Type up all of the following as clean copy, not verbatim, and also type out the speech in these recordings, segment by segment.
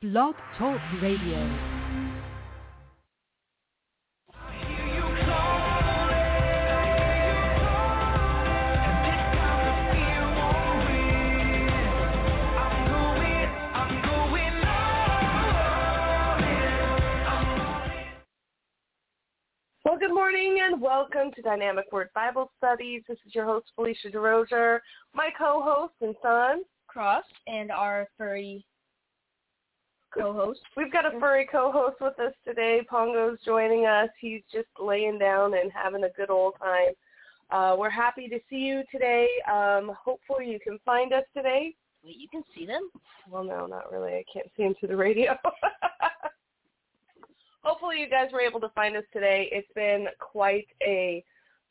Blog Talk Radio. Well, good morning and welcome to Dynamic Word Bible Studies. This is your host, Felicia DeRozier, my co-host and son, Cross, and our furry co-host. We've got a furry co-host with us today. Pongo's joining us. He's just laying down and having a good old time. We're happy to see you today. Hopefully you can find us today. Wait, you can see them? Well, no, not really. I can't see them through the radio. Hopefully you guys were able to find us today. It's been quite a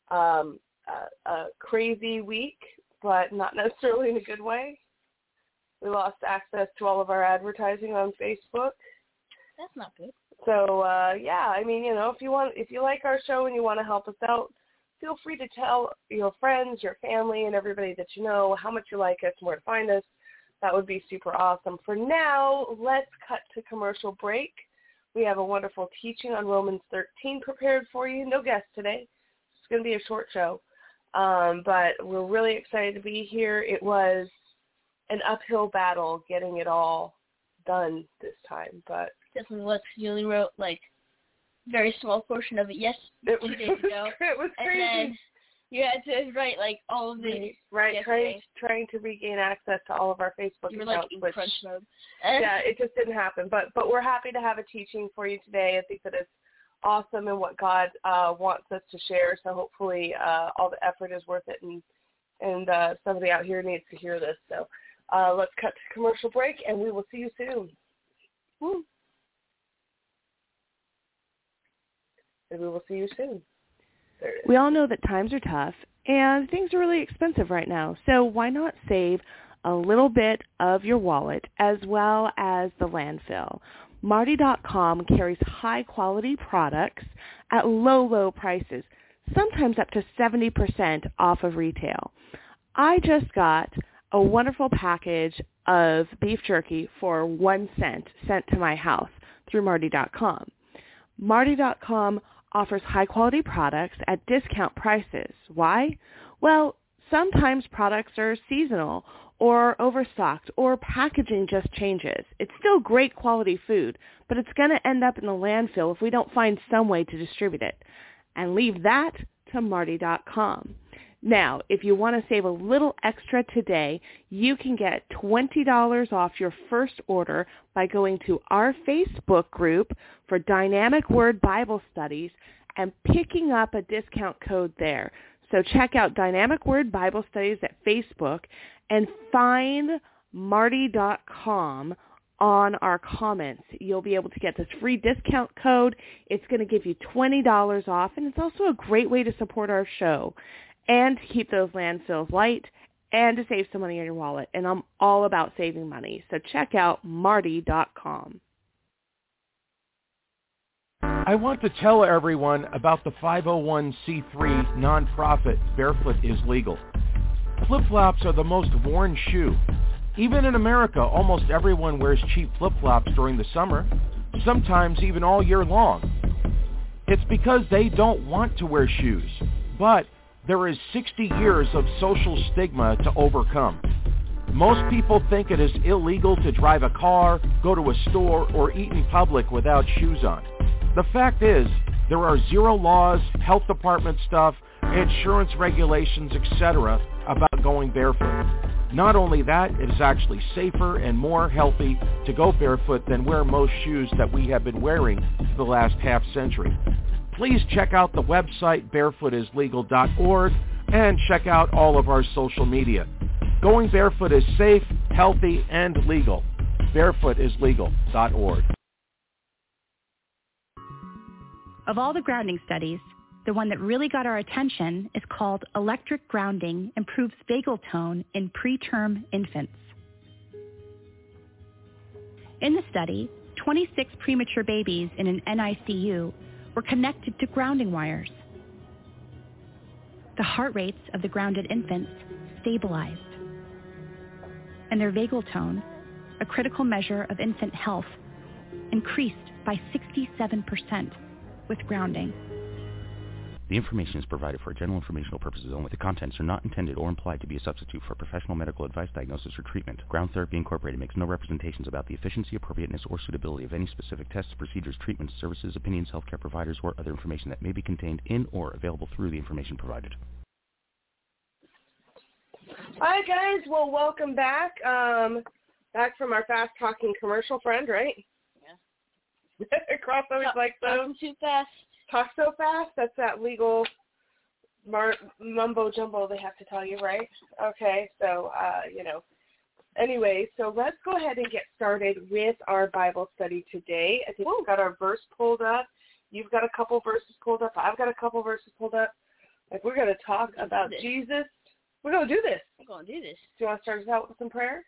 crazy week, but not necessarily in a good way. We lost access to all of our advertising on Facebook. That's not good. So, yeah, I mean, you know, if you like our show and you want to help us out, feel free to tell your friends, your family, and everybody that you know how much you like us and where to find us. That would be super awesome. For now, let's cut to commercial break. We have a wonderful teaching on Romans 13 prepared for you. No guests today. It's going to be a short show. But we're really excited to be here. It was an uphill battle getting it all done this time. But definitely was. You only wrote, like, very small portion of it 2 days ago. It was crazy. And then you had to write, like, all of it. Right, trying to regain access to all of our Facebook you were, accounts. like, in crunch mode. Yeah, it just didn't happen. But we're happy to have a teaching for you today. I think that it's awesome in what God wants us to share. So hopefully all the effort is worth it, and somebody out here needs to hear this. So let's cut to commercial break, and we will see you soon. Woo. And we will see you soon. We all know that times are tough and things are really expensive right now. So why not save a little bit of your wallet as well as the landfill? Marty.com carries high-quality products at low, low prices, sometimes up to 70% off of retail. I just got a wonderful package of beef jerky for 1 cent sent to my house through Marty.com. Marty.com offers high-quality products at discount prices. Why? Well, sometimes products are seasonal or overstocked or packaging just changes. It's still great quality food, but it's going to end up in the landfill if we don't find some way to distribute it. And leave that to Marty.com. Now, if you want to save a little extra today, you can get $20 off your first order by going to our Facebook group for Dynamic Word Bible Studies and picking up a discount code there. So check out Dynamic Word Bible Studies at Facebook and find Marty.com on our comments. You'll be able to get this free discount code. It's going to give you $20 off, and it's also a great way to support our show and to keep those landfills light and to save some money in your wallet. And I'm all about saving money. So check out Marty.com. I want to tell everyone about the 501c3 nonprofit Barefoot is Legal. Flip-flops are the most worn shoe. Even in America, almost everyone wears cheap flip-flops during the summer, sometimes even all year long. It's because they don't want to wear shoes, but there is 60 years of social stigma to overcome. Most people think it is illegal to drive a car, go to a store, or eat in public without shoes on. The fact is, there are zero laws, health department stuff, insurance regulations, etc. about going barefoot. Not only that, it is actually safer and more healthy to go barefoot than wear most shoes that we have been wearing for the last half century. Please check out the website barefootislegal.org and check out all of our social media. Going barefoot is safe, healthy, and legal. barefootislegal.org. Of all the grounding studies, the one that really got our attention is called Electric Grounding Improves Vagal Tone in Preterm Infants. In the study, 26 premature babies in an NICU were connected to grounding wires. The heart rates of the grounded infants stabilized, and their vagal tone a critical measure of infant health, increased by 67% with grounding. The information is provided for general informational purposes only. The contents are not intended or implied to be a substitute for professional medical advice, diagnosis, or treatment. Ground Therapy Incorporated makes no representations about the efficiency, appropriateness, or suitability of any specific tests, procedures, treatments, services, opinions, healthcare providers, or other information that may be contained in or available through the information provided. Hi, guys. Well, welcome back. Back from our fast-talking commercial friend, right? Yeah. Cross always like those. Too fast. Talk so fast, that's that legal mumbo-jumbo they have to tell you, right? Okay, so, Anyway, so let's go ahead and get started with our Bible study today. I think we've got our verse pulled up. You've got a couple verses pulled up. I've got a couple verses pulled up. Like, we're going to talk about Jesus. We're going to do this. We're going to do this. Do you want to start us out with some prayer?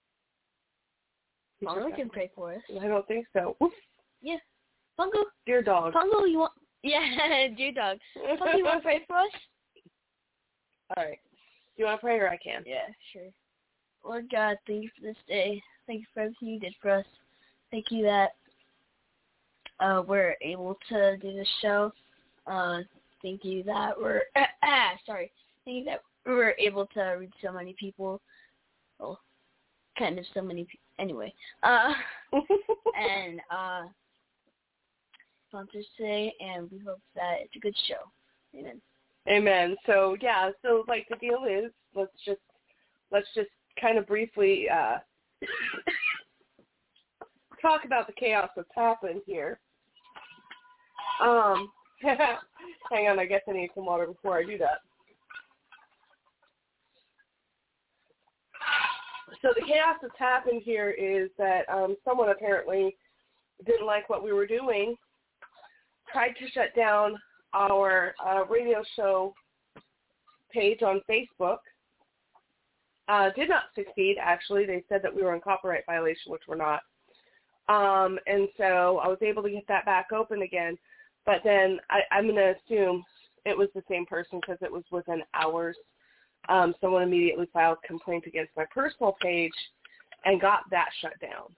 Pongo can pray for us. I don't think so. Oof. Yeah. Pongo. Dear dog. Pongo, you want... Yeah, dear dog. Pongo, you want to pray for us? All right. Do you want to pray or I can? Yeah, sure. Lord God, thank you for this day. Thank you for everything you did for us. Thank you that we're able to do this show. Thank you that we're... Thank you that we're able to reach so many people. Well, kind of so many people. Anyway. And... sponsors today, and we hope that it's a good show. Amen. Amen. So like the deal is, let's just kind of briefly talk about the chaos that's happened here. Hang on, I guess I need some water before I do that. So the chaos that's happened here is that someone apparently didn't like what we were doing, tried to shut down our radio show page on Facebook. Did not succeed, actually. They said that we were in copyright violation, which we're not. And so I was able to get that back open again. But then I'm going to assume it was the same person because it was within hours. Someone immediately filed complaint against my personal page and got that shut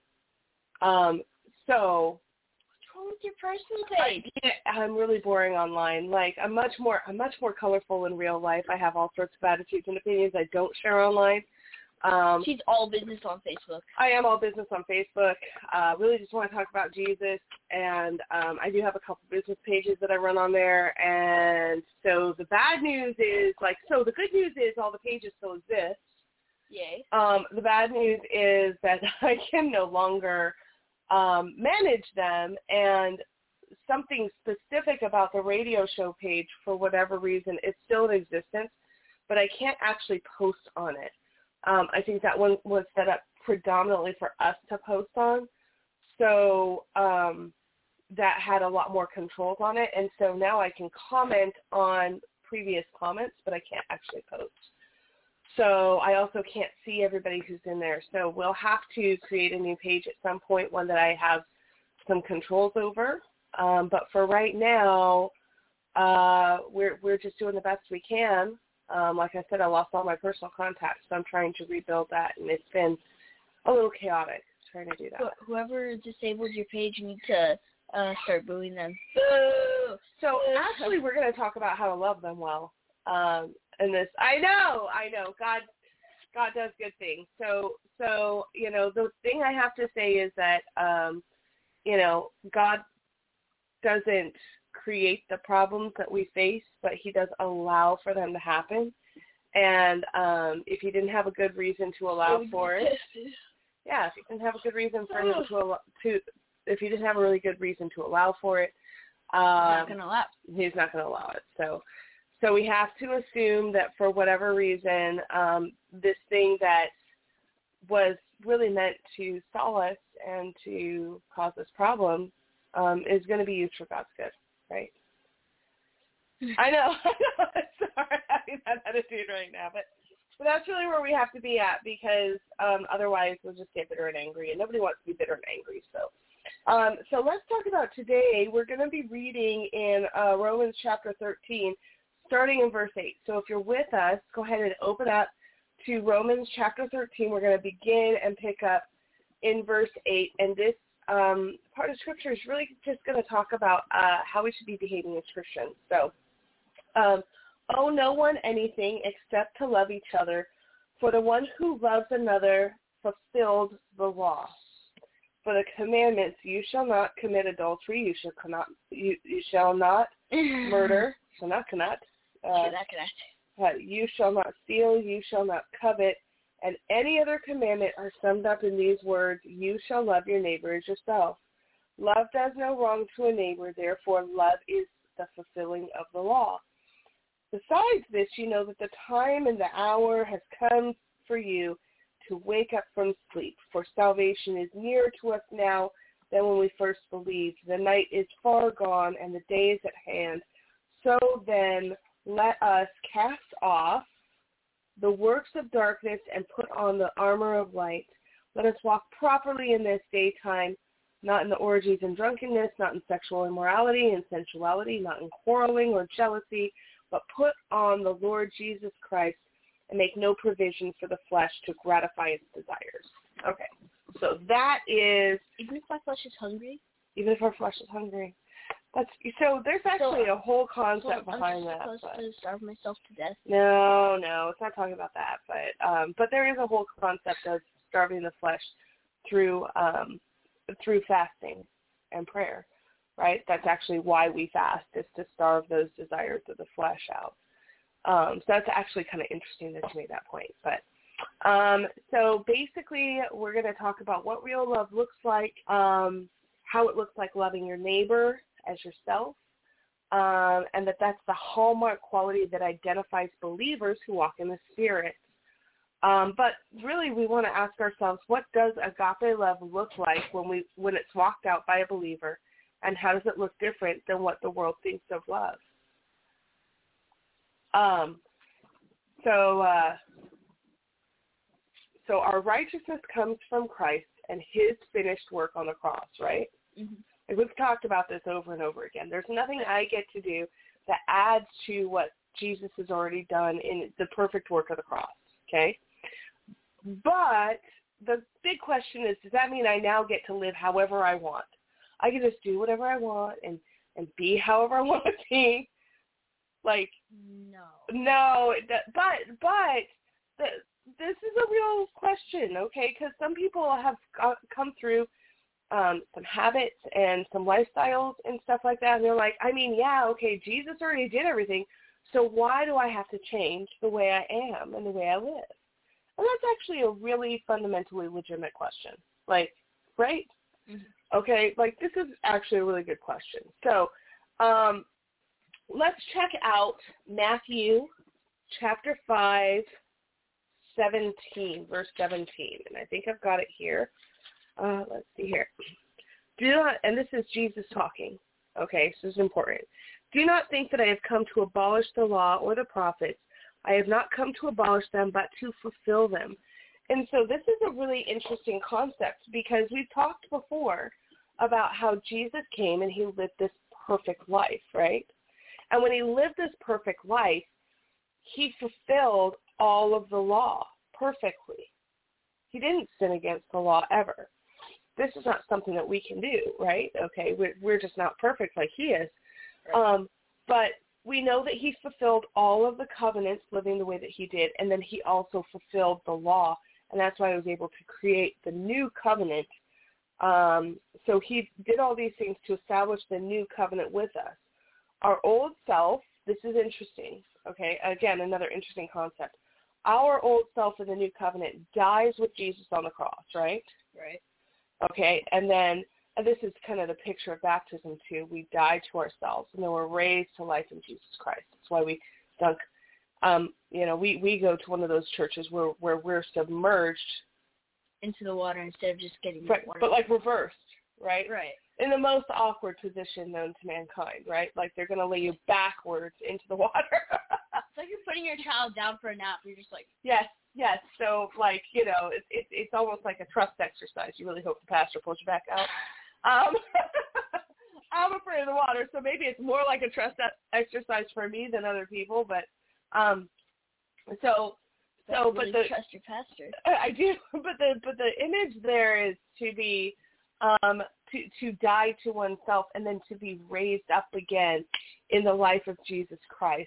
down. So... with your personal page? I'm really boring online. Like, I'm much more colorful in real life. I have all sorts of attitudes and opinions I don't share online. She's all business on Facebook. I am all business on Facebook. Really just want to talk about Jesus, and I do have a couple business pages that I run on there. And so the bad news is, the good news is all the pages still exist. Yay. The bad news is that I can no longer manage them, and something specific about the radio show page, for whatever reason, it's still in existence, but I can't actually post on it. I think that one was set up predominantly for us to post on, so that had a lot more controls on it, and so now I can comment on previous comments, but I can't actually post. So I also can't see everybody who's in there. So we'll have to create a new page at some point, one that I have some controls over. But for right now, we're just doing the best we can. Like I said, I lost all my personal contacts, so I'm trying to rebuild that, and it's been a little chaotic trying to do that. Whoever disabled your page, you need to start booing them. Boo! So actually, we're going to talk about how to love them well. And this, I know, God does good things. So the thing I have to say is that, God doesn't create the problems that we face, but he does allow for them to happen. And if he didn't have a good reason to allow for it, if he didn't have a good reason for him if he didn't have a really good reason to allow for it, he's not going to allow it. So we have to assume that for whatever reason, this thing that was really meant to stall us and to cause us problems is going to be used for God's good, right? I know. Sorry, having that attitude right now, but that's really where we have to be at, because otherwise we'll just get bitter and angry, and nobody wants to be bitter and angry. So let's talk about today. We're going to be reading in Romans chapter 13, starting in verse 8. So if you're with us, go ahead and open up to Romans chapter 13. We're going to begin and pick up in verse 8, and this part of Scripture is really just going to talk about how we should be behaving as Christians. So, owe no one anything except to love each other, for the one who loves another fulfilled the law. For the commandments, you shall not commit adultery, you shall not murder, you shall not steal, you shall not covet, and any other commandment are summed up in these words, you shall love your neighbor as yourself. Love does no wrong to a neighbor, therefore love is the fulfilling of the law. Besides this, you know that the time and the hour has come for you to wake up from sleep, for salvation is nearer to us now than when we first believed. The night is far gone and the day is at hand. So then let us cast off the works of darkness and put on the armor of light. Let us walk properly in this daytime, not in the orgies and drunkenness, not in sexual immorality and sensuality, not in quarreling or jealousy, but put on the Lord Jesus Christ and make no provision for the flesh to gratify its desires. Okay, so that is... Even if my flesh is hungry? Even if our flesh is hungry. So there's actually a whole concept behind that. I'm supposed to starve myself to death? No, it's not talking about that. But there is a whole concept of starving the flesh through fasting and prayer, right? That's actually why we fast, is to starve those desires of the flesh out. So that's actually kind of interesting that you made that point. But so basically, we're going to talk about what real love looks like, how it looks like loving your neighbor as yourself, and that's the hallmark quality that identifies believers who walk in the Spirit. But really, we want to ask ourselves, what does agape love look like when it's walked out by a believer, and how does it look different than what the world thinks of love? So our righteousness comes from Christ and his finished work on the cross, right? Mm-hmm. And we've talked about this over and over again. There's nothing I get to do that adds to what Jesus has already done in the perfect work of the cross, okay? But the big question is, does that mean I now get to live however I want? I can just do whatever I want and be however I want to be? Like, no, but this is a real question, okay? Because some people have come through some habits and some lifestyles and stuff like that, and they're like, okay, Jesus already did everything, so why do I have to change the way I am and the way I live? And that's actually a really fundamentally legitimate question, like, right? Mm-hmm. Okay, like, this is actually a really good question. So, let's check out Matthew chapter 5, verse 17, and I think I've got it here. Let's see here. Do not, and this is Jesus talking, okay, so this is important. Do not think that I have come to abolish the law or the prophets. I have not come to abolish them, but to fulfill them. And so this is a really interesting concept, because we've talked before about how Jesus came and he lived this perfect life, right? And when he lived this perfect life, he fulfilled all of the law perfectly. He didn't sin against the law ever. This is not something that we can do, right? Okay, we're just not perfect like he is. Right. But we know that he fulfilled all of the covenants living the way that he did, and then he also fulfilled the law, and that's why he was able to create the new covenant. So he did all these things to establish the new covenant with us. Our old self, this is interesting, okay? Again, another interesting concept. Our old self in the new covenant dies with Jesus on the cross, right? Right. Okay, and then this is kind of the picture of baptism too. We die to ourselves, and then we're raised to life in Jesus Christ. That's why we dunk. We go to one of those churches where we're submerged into the water instead of just getting right, water. But like reversed, right? Right. In the most awkward position known to mankind, right? Like they're going to lay you backwards into the water. It's like you're putting your child down for a nap. You're just like... Yes. So, like, it's almost like a trust exercise. You really hope the pastor pulls you back out. I'm afraid of the water, so maybe it's more like a trust exercise for me than other people. But so So, but the trust your pastor. I do, but the image there is to be to die to oneself and then to be raised up again in the life of Jesus Christ.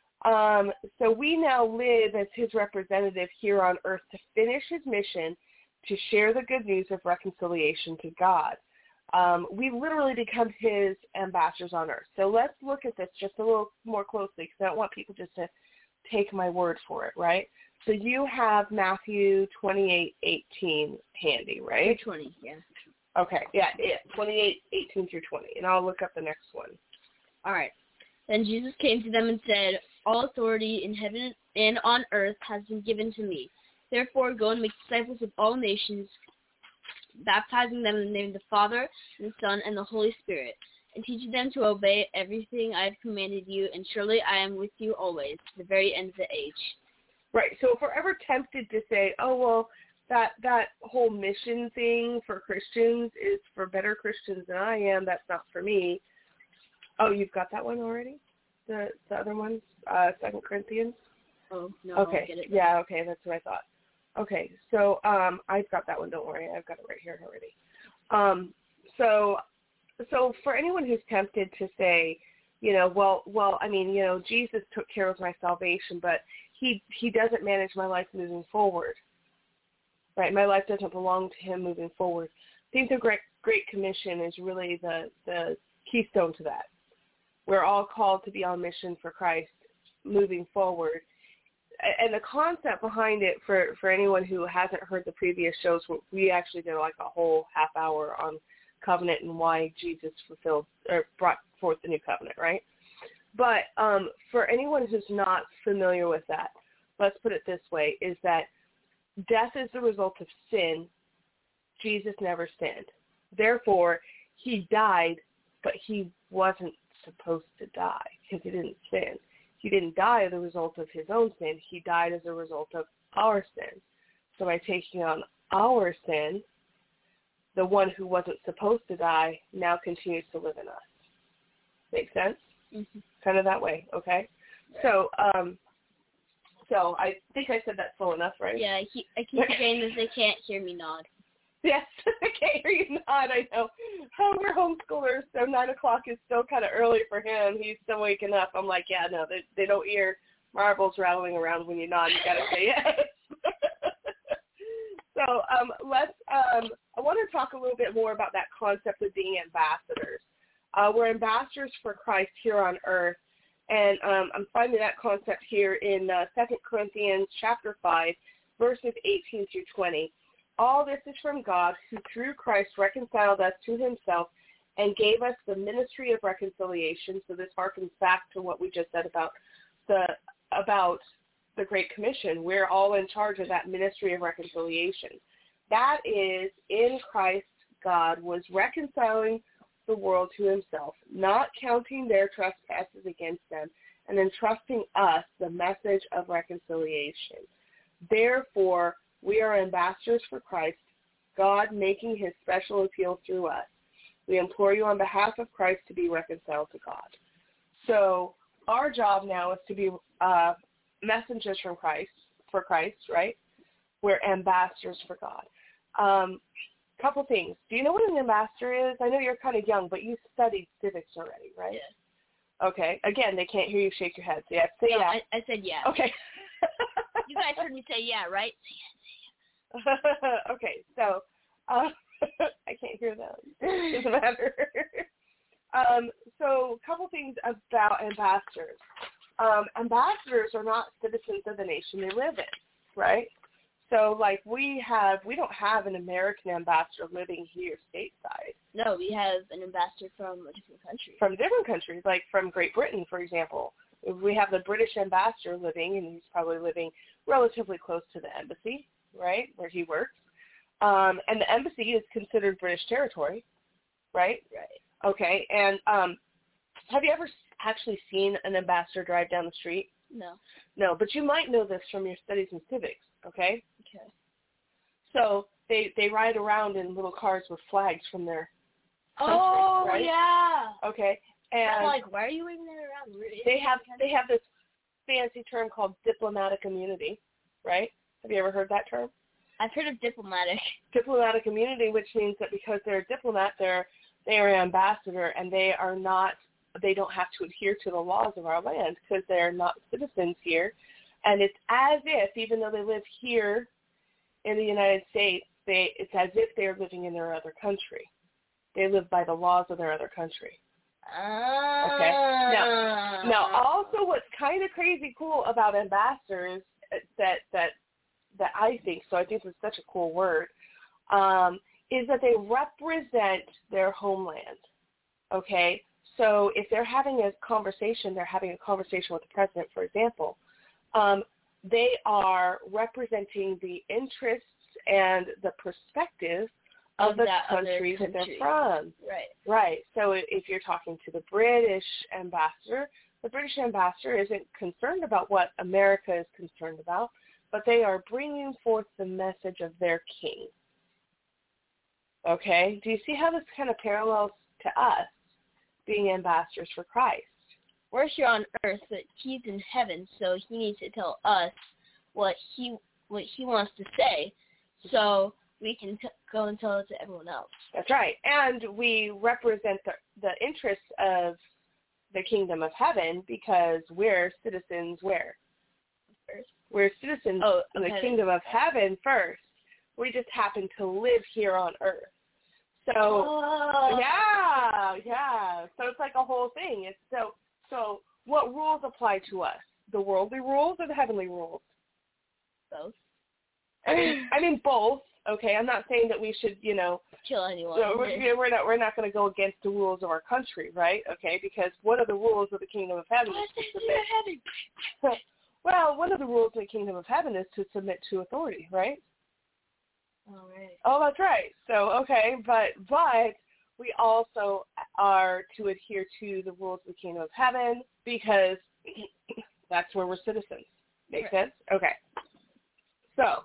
So we now live as his representative here on earth to finish his mission to share the good news of reconciliation to God. We literally become his ambassadors on earth. So let's look at this just a little more closely because I don't want people just to take my word for it, right? So you have Matthew 28:18 handy, right? 20, yeah. Okay, yeah, 28:18 through 20, and I'll look up the next one. All right. Then Jesus came to them and said, "All authority in heaven and on earth has been given to me. Therefore, go and make disciples of all nations, baptizing them in the name of the Father, and the Son, and the Holy Spirit, and teaching them to obey everything I have commanded you, and surely I am with you always, to the very end of the age." Right, so if we're ever tempted to say, oh, well, that whole mission thing for Christians is for better Christians than I am, that's not for me. Oh, you've got that one already? The other one, 2 Corinthians? Oh, no, okay. I'll get it. Yeah, okay, that's what I thought. Okay, so I've got that one, don't worry, I've got it right here already. So for anyone who's tempted to say, well, I mean, Jesus took care of my salvation, but he doesn't manage my life moving forward. Right, my life doesn't belong to him moving forward. I think the Great Commission is really the keystone to that. We're all called to be on mission for Christ moving forward. And the concept behind it for anyone who hasn't heard the previous shows, we actually did like a whole half hour on covenant and why Jesus brought forth the new covenant, right? But for anyone who's not familiar with that, let's put it this way, is that death is the result of sin. Jesus never sinned. Therefore, he died, but he wasn't supposed to die because he didn't sin. He didn't die as a result of his own sin. He died as a result of our sin. So by taking on our sin, the one who wasn't supposed to die now continues to live in us. Make sense? Mm-hmm. Kind of that way, okay? So I think I said that slow enough, right? Yeah, I keep saying that they can't hear me nod. Yes, I can't hear you nod, I know. Oh, we're homeschoolers, so 9 o'clock is still kind of early for him. He's still waking up. I'm like, yeah, no, they don't hear marbles rattling around when you nod. You got to say yes. So I want to talk a little bit more about that concept of being ambassadors. We're ambassadors for Christ here on earth. And I'm finding that concept here in 2 Corinthians chapter 5, verses 18 through 20. All this is from God, who through Christ reconciled us to himself and gave us the ministry of reconciliation. So this harkens back to what we just said about the Great Commission. We're all in charge of that ministry of reconciliation. That is, in Christ, God was reconciling the world to himself, not counting their trespasses against them, and entrusting us the message of reconciliation. Therefore, we are ambassadors for Christ, God making his special appeal through us. We implore you on behalf of Christ to be reconciled to God. So our job now is to be messengers from Christ, for Christ, right? We're ambassadors for God. Couple things. Do you know what an ambassador is? I know you're kind of young, but you studied civics already, right? Yeah. Okay. Again, they can't hear you shake your head. So yeah, say no, yeah. I said yeah. Okay. You guys heard me say yeah, right? Okay, so I can't hear that. Doesn't matter. So a couple things about ambassadors. Ambassadors are not citizens of the nation they live in, right? So like we don't have an American ambassador living here stateside. No, we have an ambassador from a different country. From different countries, like from Great Britain, for example. We have the British ambassador living, and he's probably living relatively close to the embassy, right, where he works. And the embassy is considered British territory, right? Right. Okay, and have you ever actually seen an ambassador drive down the street? No. No, but you might know this from your studies in civics, okay? Okay. So they ride around in little cars with flags from their country, oh, right? Yeah. Okay. And I'm like, why are you waving that around? They have this fancy term called diplomatic immunity. right? Have you ever heard that term? I've heard of diplomatic. Diplomatic immunity, which means that because they're a diplomat, they are an ambassador, and they don't have to adhere to the laws of our land because they're not citizens here. And it's as if, even though they live here in the United States, it's as if they're living in their other country. They live by the laws of their other country. Okay. Now, also, what's kind of crazy cool about ambassadors that I think, so I think it's such a cool word, is that they represent their homeland. Okay. So if they're having a conversation with the president, for example, they are representing the interests and the perspective of the country that they're from. Right. So if you're talking to the British ambassador isn't concerned about what America is concerned about, but they are bringing forth the message of their king. Okay? Do you see how this kind of parallels to us being ambassadors for Christ? We're here on earth, but he's in heaven, so he needs to tell us what he wants to say, so we can go and tell it to everyone else. That's right. And we represent the interests of the kingdom of heaven because we're citizens where? Earth. We're citizens of the kingdom of heaven first. We just happen to live here on earth. So, yeah. So it's like a whole thing. It's so what rules apply to us? The worldly rules or the heavenly rules? Both. I mean both. Okay, I'm not saying that we should, kill anyone. So we're not going to go against the rules of our country, right? Okay, because what are the rules of the kingdom of heaven? Well, one of the rules of the kingdom of heaven is to submit to authority, right? All right. Oh, that's right. So, okay, but we also are to adhere to the rules of the kingdom of heaven because that's where we're citizens. Make sense? Okay. So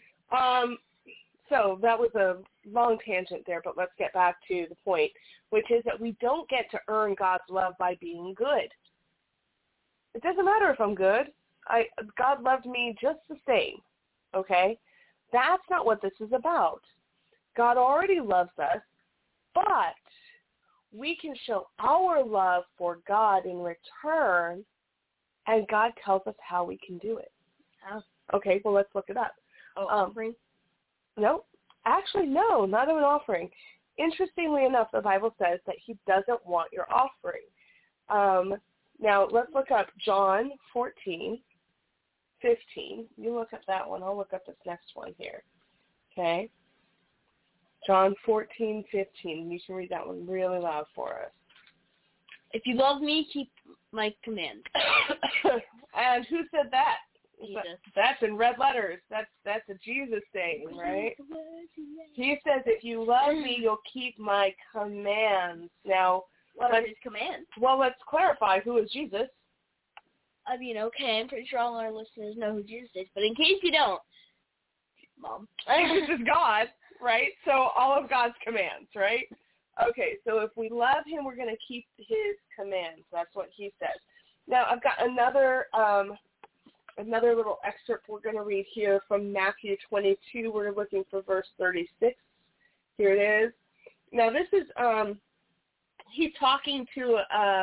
that was a long tangent there, but let's get back to the point, which is that we don't get to earn God's love by being good. It doesn't matter if I'm good. God loved me just the same, okay? That's not what this is about. God already loves us, but we can show our love for God in return, and God tells us how we can do it. How? Okay, well, let's look it up. Offering? No. Actually, no, not an offering. Interestingly enough, the Bible says that he doesn't want your offering. Now, let's look up John 14:15. You look up that one. I'll look up this next one here. Okay? John 14:15. You can read that one really loud for us. If you love me, keep my commands. And who said that? Jesus. That's in red letters. That's a Jesus saying, right? He says, if you love me, you'll keep my commands. Now, what are his commands? Well, let's clarify who is Jesus. I mean, okay, I'm pretty sure all our listeners know who Jesus is, but in case you don't, Mom. Jesus is God, right? So all of God's commands, right? Okay, so if we love him, we're going to keep his commands. That's what he says. Now, I've got another little excerpt we're going to read here from Matthew 22. We're looking for verse 36. Here it is. Now, this is he's talking to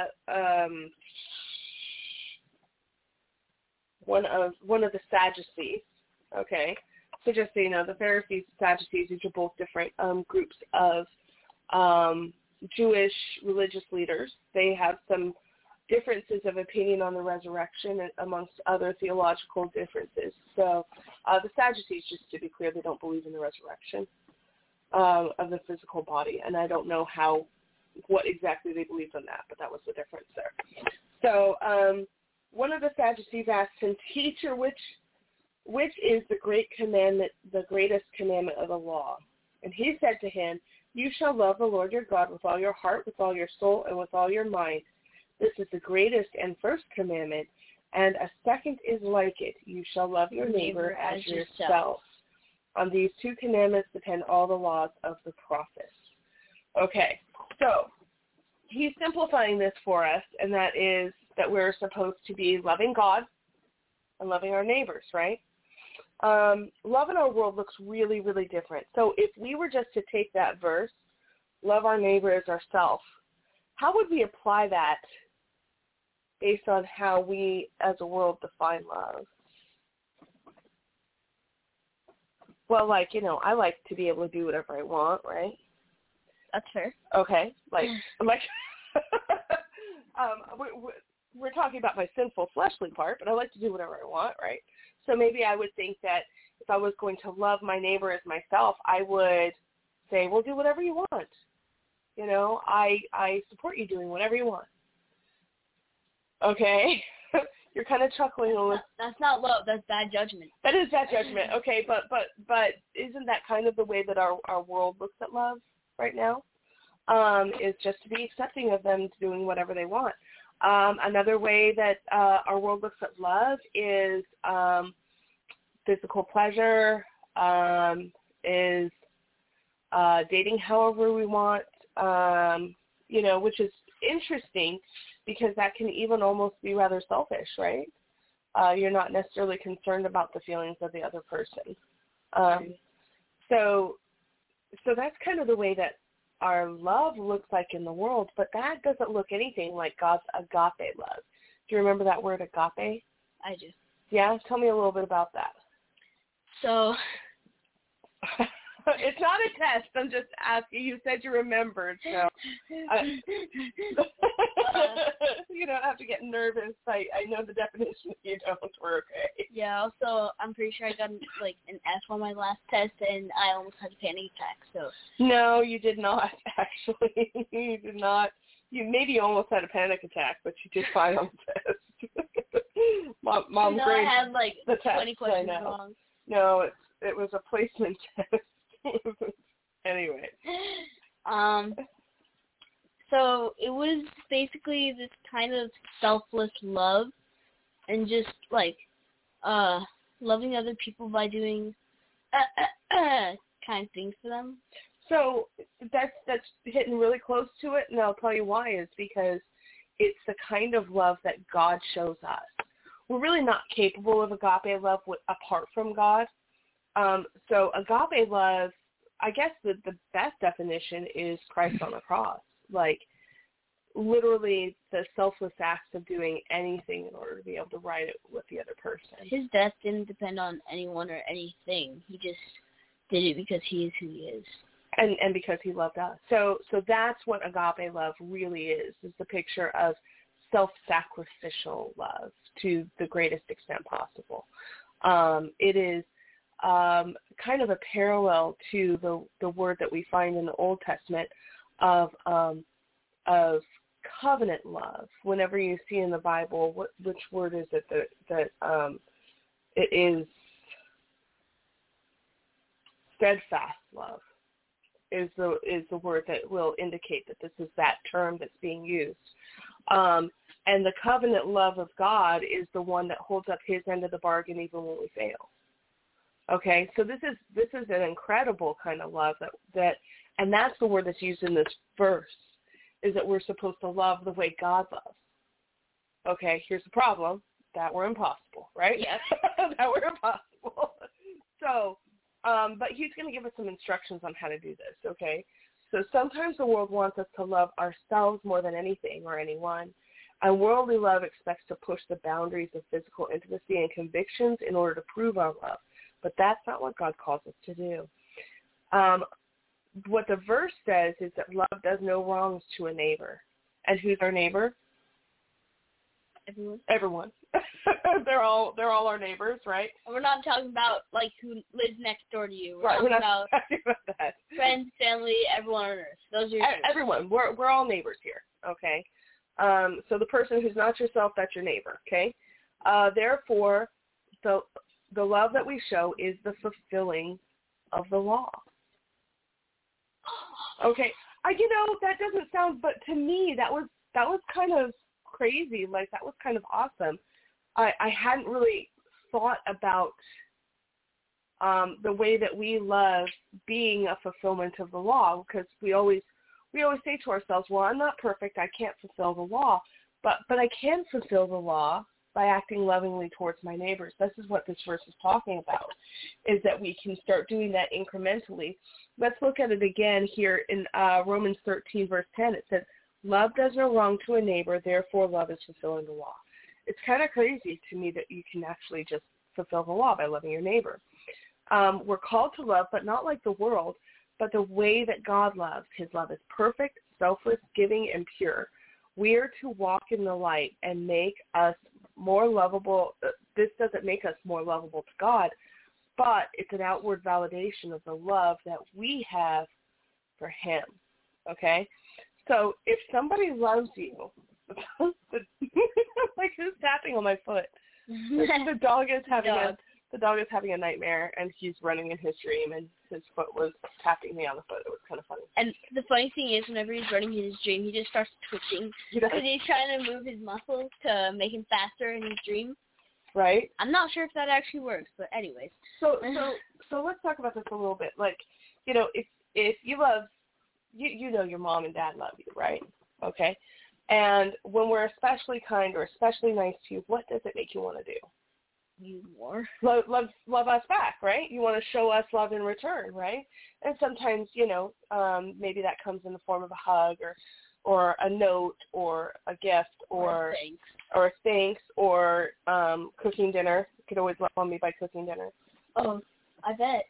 one of the Sadducees. Okay, so just so you know, the Pharisees and Sadducees, these are both different groups of Jewish religious leaders. They have some differences of opinion on the resurrection amongst other theological differences. So the Sadducees, just to be clear, they don't believe in the resurrection of the physical body, and I don't know what exactly they believed on that, but that was the difference there. So one of the Sadducees asked him, "Teacher, which is the greatest commandment of the law?" And he said to him, "You shall love the Lord your God with all your heart, with all your soul, and with all your mind. This is the greatest and first commandment, and a second is like it. You shall love your neighbor as yourself. On these two commandments depend all the laws of the prophets." Okay, so he's simplifying this for us, and that is that we're supposed to be loving God and loving our neighbors, right? love in our world looks really, really different. So if we were just to take that verse, love our neighbor as ourselves, how would we apply that based on how we as a world define love? Well, like, I like to be able to do whatever I want, right? That's fair. Okay. Like we're talking about my sinful fleshly part, but I like to do whatever I want, right? So maybe I would think that if I was going to love my neighbor as myself, I would say, well, do whatever you want. I support you doing whatever you want. Okay. You're kind of chuckling. That's not love. That's bad judgment. That is bad judgment. Okay, but isn't that kind of the way that our world looks at love right now? Is just to be accepting of them doing whatever they want. Another way that our world looks at love is physical pleasure, is dating however we want, which is interesting because that can even almost be rather selfish, right? You're not necessarily concerned about the feelings of the other person. So that's kind of the way that our love looks like in the world, but that doesn't look anything like God's agape love. Do you remember that word agape? I do. Yeah? Tell me a little bit about that. So it's not a test. I'm just asking. You said you remembered, so you don't have to get nervous. I know the definition. You don't. We're okay. Yeah. Also, I'm pretty sure I got an F on my last test, and I almost had a panic attack. So. No, you did not. Actually, you did not. You maybe almost had a panic attack, but you did fine on the test. Mom grade. I had the 20 test, questions wrong. No, it was a placement test. Anyway. So it was basically this kind of selfless love and just loving other people by doing kind of things for them. So that's hitting really close to it, and I'll tell you why, is because it's the kind of love that God shows us. We're really not capable of agape love apart from God. So agape love, I guess the best definition is Christ on the cross. Like, literally the selfless acts of doing anything in order to be able to right it with the other person. His death didn't depend on anyone or anything. He just did it because he is who he is. And because he loved us. So that's what agape love really is the picture of self-sacrificial love to the greatest extent possible. It is kind of a parallel to the word that we find in the Old Testament of covenant love. Whenever you see in the Bible, which word is it that it is steadfast love is the word that will indicate that this is that term that's being used. And the covenant love of God is the one that holds up his end of the bargain even when we fail. Okay, so this is an incredible kind of love that and that's the word that's used in this verse, is that we're supposed to love the way God loves. Okay, here's the problem, that we're impossible, right? Yes. That we're impossible. So, but he's going to give us some instructions on how to do this, okay? So sometimes the world wants us to love ourselves more than anything or anyone. And worldly love expects to push the boundaries of physical intimacy and convictions in order to prove our love. But that's not what God calls us to do. What the verse says is that love does no wrongs to a neighbor. And who's our neighbor? Everyone. They're all our neighbors, right? And we're not talking about who lives next door to you. We're right, talking about that. Friends, family, everyone on earth. Those are your neighbors. Everyone. We're all neighbors here. Okay. So the person who's not yourself, that's your neighbor. Okay. Therefore, the love that we show is the fulfilling of the law. Okay. That doesn't sound, but to me that was kind of crazy. That was kind of awesome. I hadn't really thought about the way that we love being a fulfillment of the law, because we always say to ourselves, well, I'm not perfect, I can't fulfill the law, but I can fulfill the law by acting lovingly towards my neighbors. This is what this verse is talking about, is that we can start doing that incrementally. Let's look at it again here in Romans 13, verse 10. It says, love does no wrong to a neighbor, therefore love is fulfilling the law. It's kind of crazy to me that you can actually just fulfill the law by loving your neighbor. We're called to love, but not like the world, but the way that God loves. His love is perfect, selfless, giving, and pure. We are to walk in the light and make us more lovable. This doesn't make us more lovable to God, but it's an outward validation of the love that we have for him, okay? So if somebody loves you, like who's tapping on my foot? The dog is having a nightmare, and he's running in his dream, and his foot was tapping me on the foot. It was kind of funny. And the funny thing is, whenever he's running in his dream, he just starts twitching because he's trying to move his muscles to make him faster in his dream. Right. I'm not sure if that actually works, but anyways. So let's talk about this a little bit. Like, you know, if you love, you know your mom and dad love you, right? Okay. And when we're especially kind or especially nice to you, what does it make you want to do? You more. Love us back, right? You want to show us love in return, right? And sometimes, you know, maybe that comes in the form of a hug or a note or a gift or thanks or cooking dinner. You could always love on me by cooking dinner. Oh, I bet.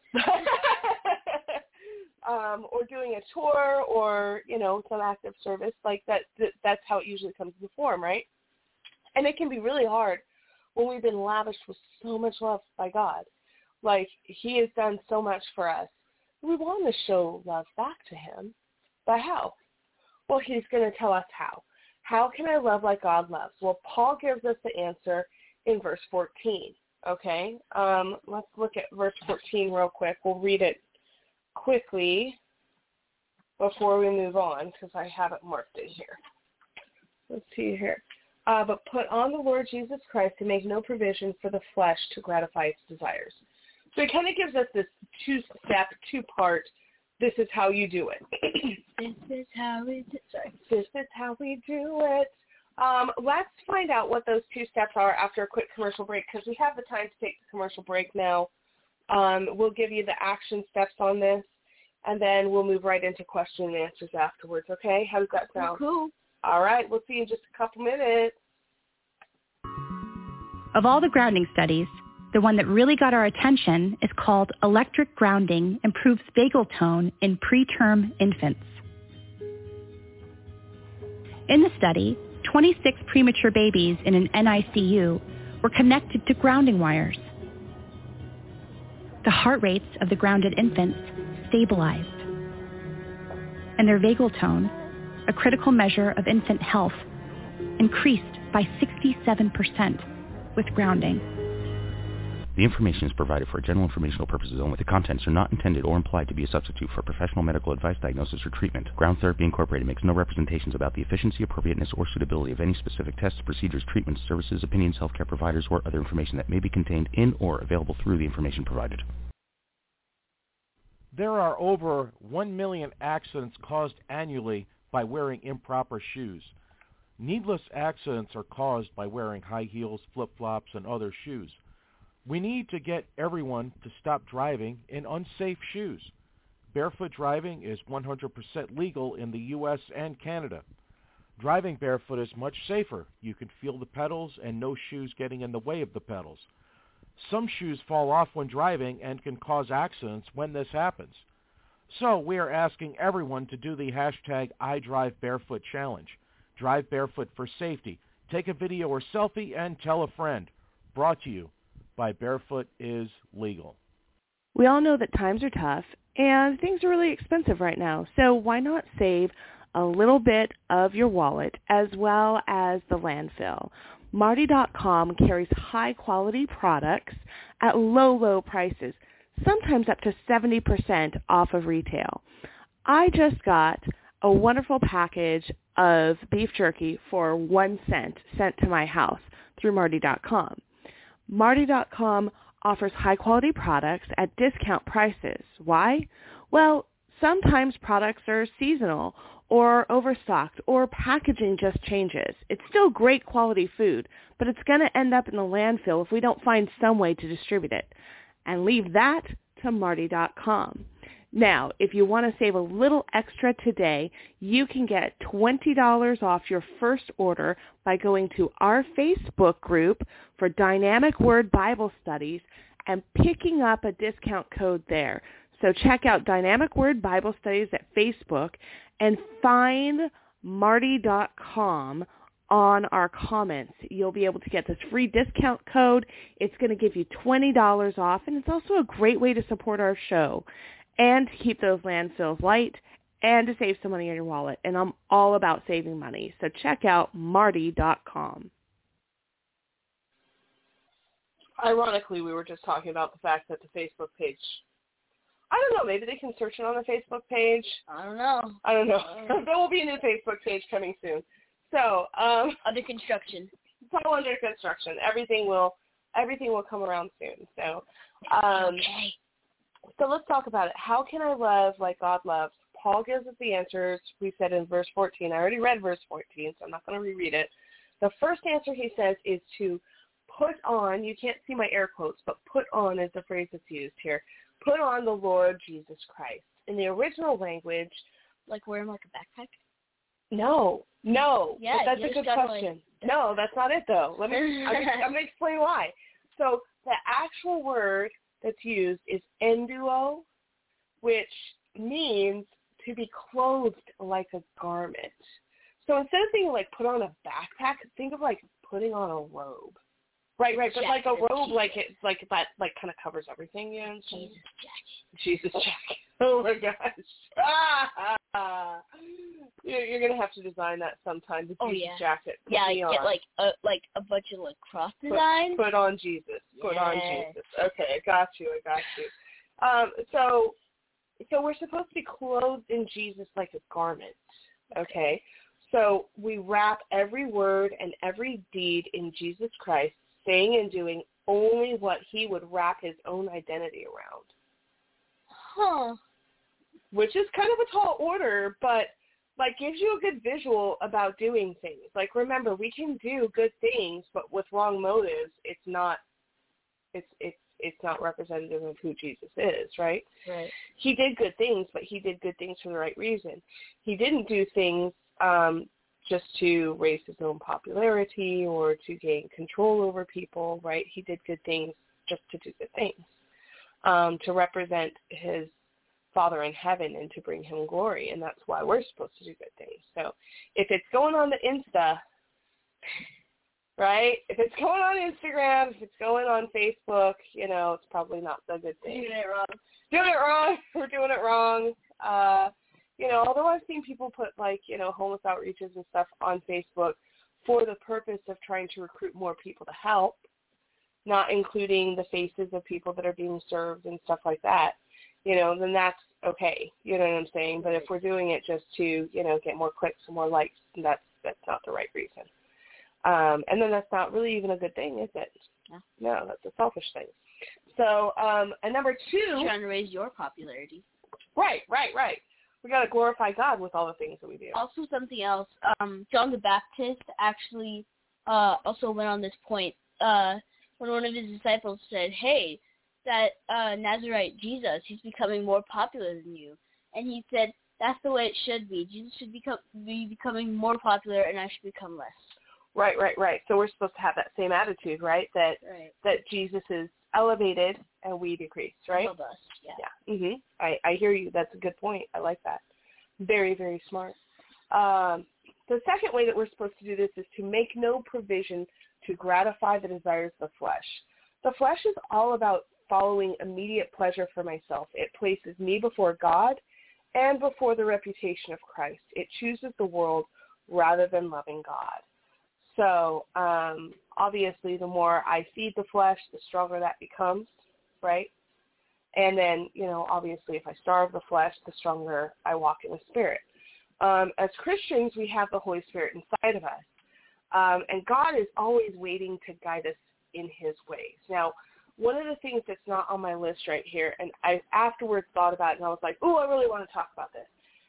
Or doing a chore or, you know, some act of service. Like that's how it usually comes in the form, right? And it can be really hard when we've been lavished with so much love by God. Like, he has done so much for us. We want to show love back to him. But how? Well, he's going to tell us how. How can I love like God loves? Well, Paul gives us the answer in verse 14, okay? Let's look at verse 14 real quick. We'll read it quickly before we move on because I have it marked in here. Let's see here. But put on the Lord Jesus Christ and make no provision for the flesh to gratify its desires. So it kind of gives us this two-step, two-part, this is how you do it. This is how we do it. This is how we do it. Let's find out what those two steps are after a quick commercial break because we have the time to take the commercial break now. We'll give you the action steps on this, and then we'll move right into question and answers afterwards, okay? How does that sound? Cool. All right, we'll see you in just a couple minutes. Of all the grounding studies, the one that really got our attention is called Electric Grounding Improves Vagal Tone in Preterm Infants. In the study, 26 premature babies in an NICU were connected to grounding wires. The heart rates of the grounded infants stabilized, and their vagal tone, a critical measure of infant health, increased by 67% with grounding. The information is provided for general informational purposes only. The contents are not intended or implied to be a substitute for professional medical advice, diagnosis, or treatment. Ground Therapy Incorporated makes no representations about the efficiency, appropriateness, or suitability of any specific tests, procedures, treatments, services, opinions, healthcare providers, or other information that may be contained in or available through the information provided. There are over 1 million accidents caused annually by wearing improper shoes. Needless accidents are caused by wearing high heels, flip-flops, and other shoes. We need to get everyone to stop driving in unsafe shoes. Barefoot driving is 100% legal in the U.S. and Canada. Driving barefoot is much safer. You can feel the pedals and no shoes getting in the way of the pedals. Some shoes fall off when driving and can cause accidents when this happens. So we are asking everyone to do the hashtag #IDriveBarefoot challenge. Drive barefoot for safety. Take a video or selfie and tell a friend. Brought to you by Barefoot is Legal. We all know that times are tough and things are really expensive right now. So why not save a little bit of your wallet as well as the landfill? Marty.com carries high-quality products at low, low prices, sometimes up to 70% off of retail. I just got a wonderful package of beef jerky for 1 cent sent to my house through Marty.com. Marty.com offers high-quality products at discount prices. Why? Well, sometimes products are seasonal or overstocked or packaging just changes. It's still great quality food, but it's going to end up in the landfill if we don't find some way to distribute it. And leave that to Marty.com. Now, if you want to save a little extra today, you can get $20 off your first order by going to our Facebook group for Dynamic Word Bible Studies and picking up a discount code there. So check out Dynamic Word Bible Studies at Facebook and find Marty.com on our comments. You'll be able to get this free discount code. It's going to give you $20 off, and it's also a great way to support our show and to keep those landfills light and to save some money in your wallet. And I'm all about saving money. So check out Marty.com. Ironically, we were just talking about the fact that the Facebook page, I don't know, maybe they can search it on the Facebook page. I don't know. There will be a new Facebook page coming soon. So, under construction. It's all under construction. Everything will come around soon. So, okay. So let's talk about it. How can I love like God loves? Paul gives us the answers. We said in verse 14. I already read verse 14, so I'm not going to reread it. The first answer he says is to put on, you can't see my air quotes, but put on is the phrase that's used here. Put on the Lord Jesus Christ. In the original language. Like wearing like a backpack? No. Yeah, but that's a good question. No, that's not it though. I'm going to explain why. So the actual word that's used is enduo, which means to be clothed like a garment. So instead of thinking like put on a backpack, think of like putting on a robe. Right, but like a robe, like it's like that, like kind of covers everything. You know? Jesus jacket. Oh my gosh. You're gonna have to design that sometime. The Jesus jacket. Yeah, get like a bunch of like cross designs. Put on Jesus. Put on Jesus. Okay, I got you. So we're supposed to be clothed in Jesus like a garment. Okay. So we wrap every word and every deed in Jesus Christ, saying and doing only what he would wrap his own identity around. Huh. Which is kind of a tall order, but like gives you a good visual about doing things. Like remember, we can do good things, but with wrong motives, it's not representative of who Jesus is, right? Right. He did good things, but he did good things for the right reason. He didn't do things just to raise his own popularity or to gain control over people, right? He did good things just to do good things, to represent his Father in heaven and to bring him glory, and that's why we're supposed to do good things. So if it's going on the Insta, right? If it's going on Instagram, if it's going on Facebook, it's probably not the good thing. Doing it wrong. We're doing it wrong. Although I've seen people put homeless outreaches and stuff on Facebook for the purpose of trying to recruit more people to help, not including the faces of people that are being served and stuff like that, then that's okay. You know what I'm saying? But if we're doing it just to, get more clicks and more likes, that's not the right reason. And then that's not really even a good thing, is it? No, that's a selfish thing. So, and number two. Trying to raise your popularity. Right. We got to glorify God with all the things that we do. Also something else, John the Baptist actually also went on this point when one of his disciples said, hey, that Nazarite Jesus, he's becoming more popular than you. And he said, that's the way it should be. Jesus should be becoming more popular and I should become less. Right. So we're supposed to have that same attitude, right? That Jesus is elevated and we decrease, right? Above us, yeah. Mm-hmm. I hear you. That's a good point. I like that. Very, very smart. The second way that we're supposed to do this is to make no provision to gratify the desires of the flesh. The flesh is all about following immediate pleasure for myself. It places me before God and before the reputation of Christ. It chooses the world rather than loving God. So obviously the more I feed the flesh, the stronger that becomes, right? And then, obviously if I starve the flesh, the stronger I walk in the Spirit. As Christians, we have the Holy Spirit inside of us. And God is always waiting to guide us in his ways. Now, one of the things that's not on my list right here, and I afterwards thought about it, and I was like, I really want to talk about this.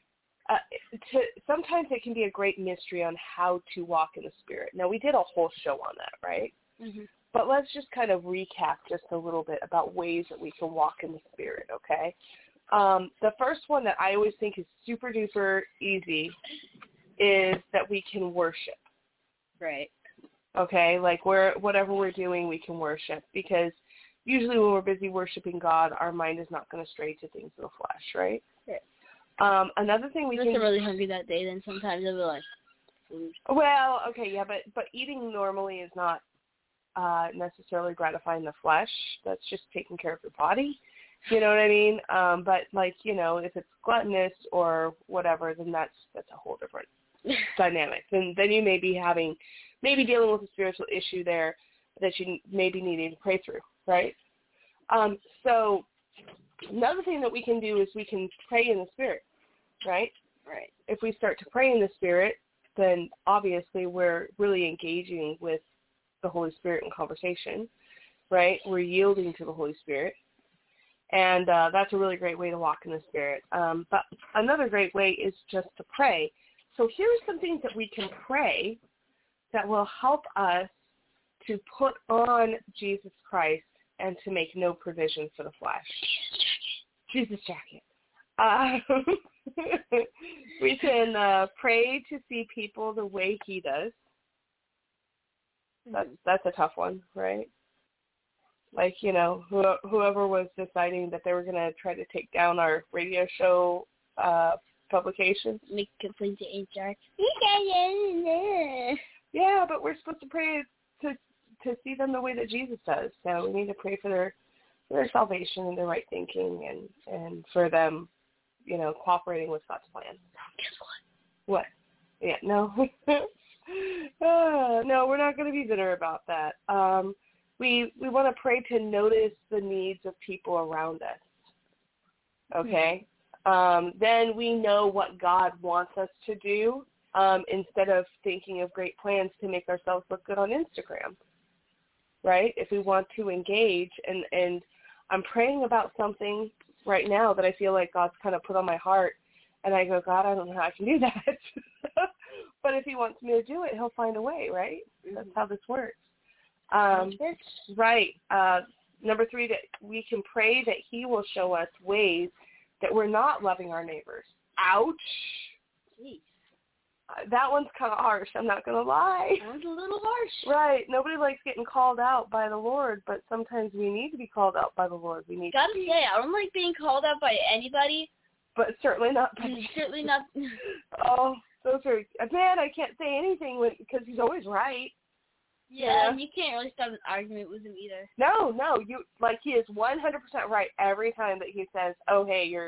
sometimes it can be a great mystery on how to walk in the Spirit. Now, we did a whole show on that, right? Mm-hmm. But let's just kind of recap just a little bit about ways that we can walk in the Spirit, okay? The first one that I always think is super duper easy is that we can worship. Right. Okay, like whatever we're doing, we can worship, because usually when we're busy worshiping God, our mind is not going to stray to things of the flesh, right? Right. Another thing we if can... I'm really hungry that day, then sometimes I'll be like, food. Well, okay, yeah, but eating normally is not necessarily gratifying the flesh. That's just taking care of your body. You know what I mean? But, like, you know, if it's gluttonous or whatever, then that's a whole different dynamic. Then you may be dealing with a spiritual issue there that you may be needing to pray through, right? So another thing that we can do is we can pray in the Spirit, right? Right. If we start to pray in the Spirit, then obviously we're really engaging with the Holy Spirit in conversation, right? We're yielding to the Holy Spirit. And that's a really great way to walk in the Spirit. But another great way is just to pray. So here's some things that we can pray that will help us to put on Jesus Christ and to make no provision for the flesh. Jesus jacket. We can pray to see people the way he does. That's a tough one, right? Like, you know, whoever was deciding that they were going to try to take down our radio show publications. Make complaints to HR. Yeah, but we're supposed to pray to see them the way that Jesus does. So we need to pray for their salvation and their right thinking and for them, you know, cooperating with God's plan. Guess what? What? Yeah, no. No, we're not going to be bitter about that. We want to pray to notice the needs of people around us. Okay? Then we know what God wants us to do instead of thinking of great plans to make ourselves look good on Instagram. Right? If we want to engage, and I'm praying about something right now that I feel like God's kind of put on my heart, and I go, God, I don't know how I can do that. But if he wants me to do it, he'll find a way, right? That's how this works. Right. Number 3, that we can pray that he will show us ways that we're not loving our neighbors. Ouch. Jeez. That one's kind of harsh. I'm not going to lie. That was a little harsh. Right. Nobody likes getting called out by the Lord, but sometimes we need to be called out by the Lord. We need Gotta say, I don't like being called out by anybody. But certainly not by Certainly not. Oh, those are, man, I can't say anything because he's always right. Yeah, and you can't really start an argument with him either. No, he is 100% right every time that he says, "Oh, hey, you're."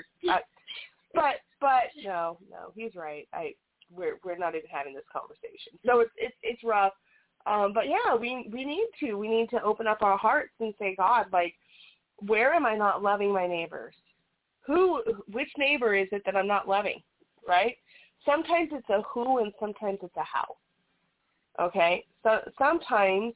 But no, he's right. We're not even having this conversation, so it's rough. But yeah, we need to open up our hearts and say, God, like, where am I not loving my neighbors? Which neighbor is it that I'm not loving? Right? Sometimes it's a who, and sometimes it's a how. Okay, so sometimes,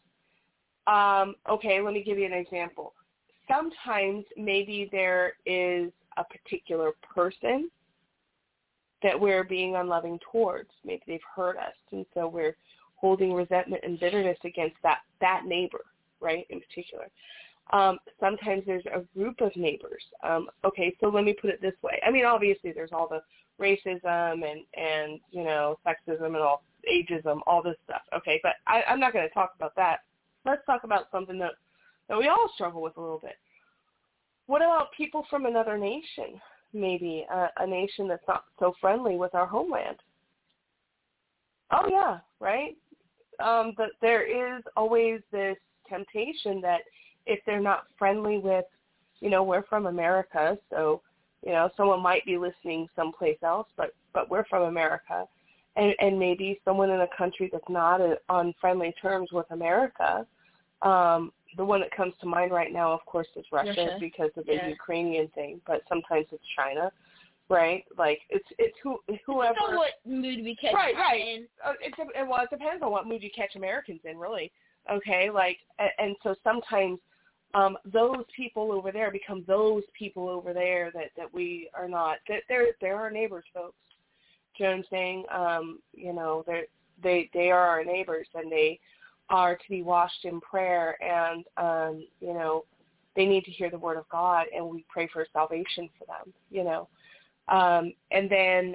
okay, let me give you an example. Sometimes maybe there is a particular person that we're being unloving towards. Maybe they've hurt us, and so we're holding resentment and bitterness against that neighbor, right, in particular. Sometimes there's a group of neighbors. Okay, so let me put it this way. I mean, obviously there's all the racism and you know, sexism and all ageism, all this stuff. Okay, but I'm not going to talk about that. Let's talk about something that we all struggle with a little bit. What about people from another nation? Maybe a nation that's not so friendly with our homeland. Oh yeah, right? But there is always this temptation that if they're not friendly with, you know, we're from America, so, you know, someone might be listening someplace else, but we're from America. And maybe someone in a country that's not on friendly terms with America. The one that comes to mind right now, of course, is Russia. Because of the Ukrainian thing, but sometimes it's China, right? Like it's whoever. Depends on what mood we catch. Right. In. It depends on what mood you catch Americans in, really. Okay, like, and so sometimes those people over there become those people over there that we are not. That they're our neighbors, folks. Do you know what I'm saying? They are our neighbors, and they are to be washed in prayer, and they need to hear the word of God, and we pray for salvation for them. And then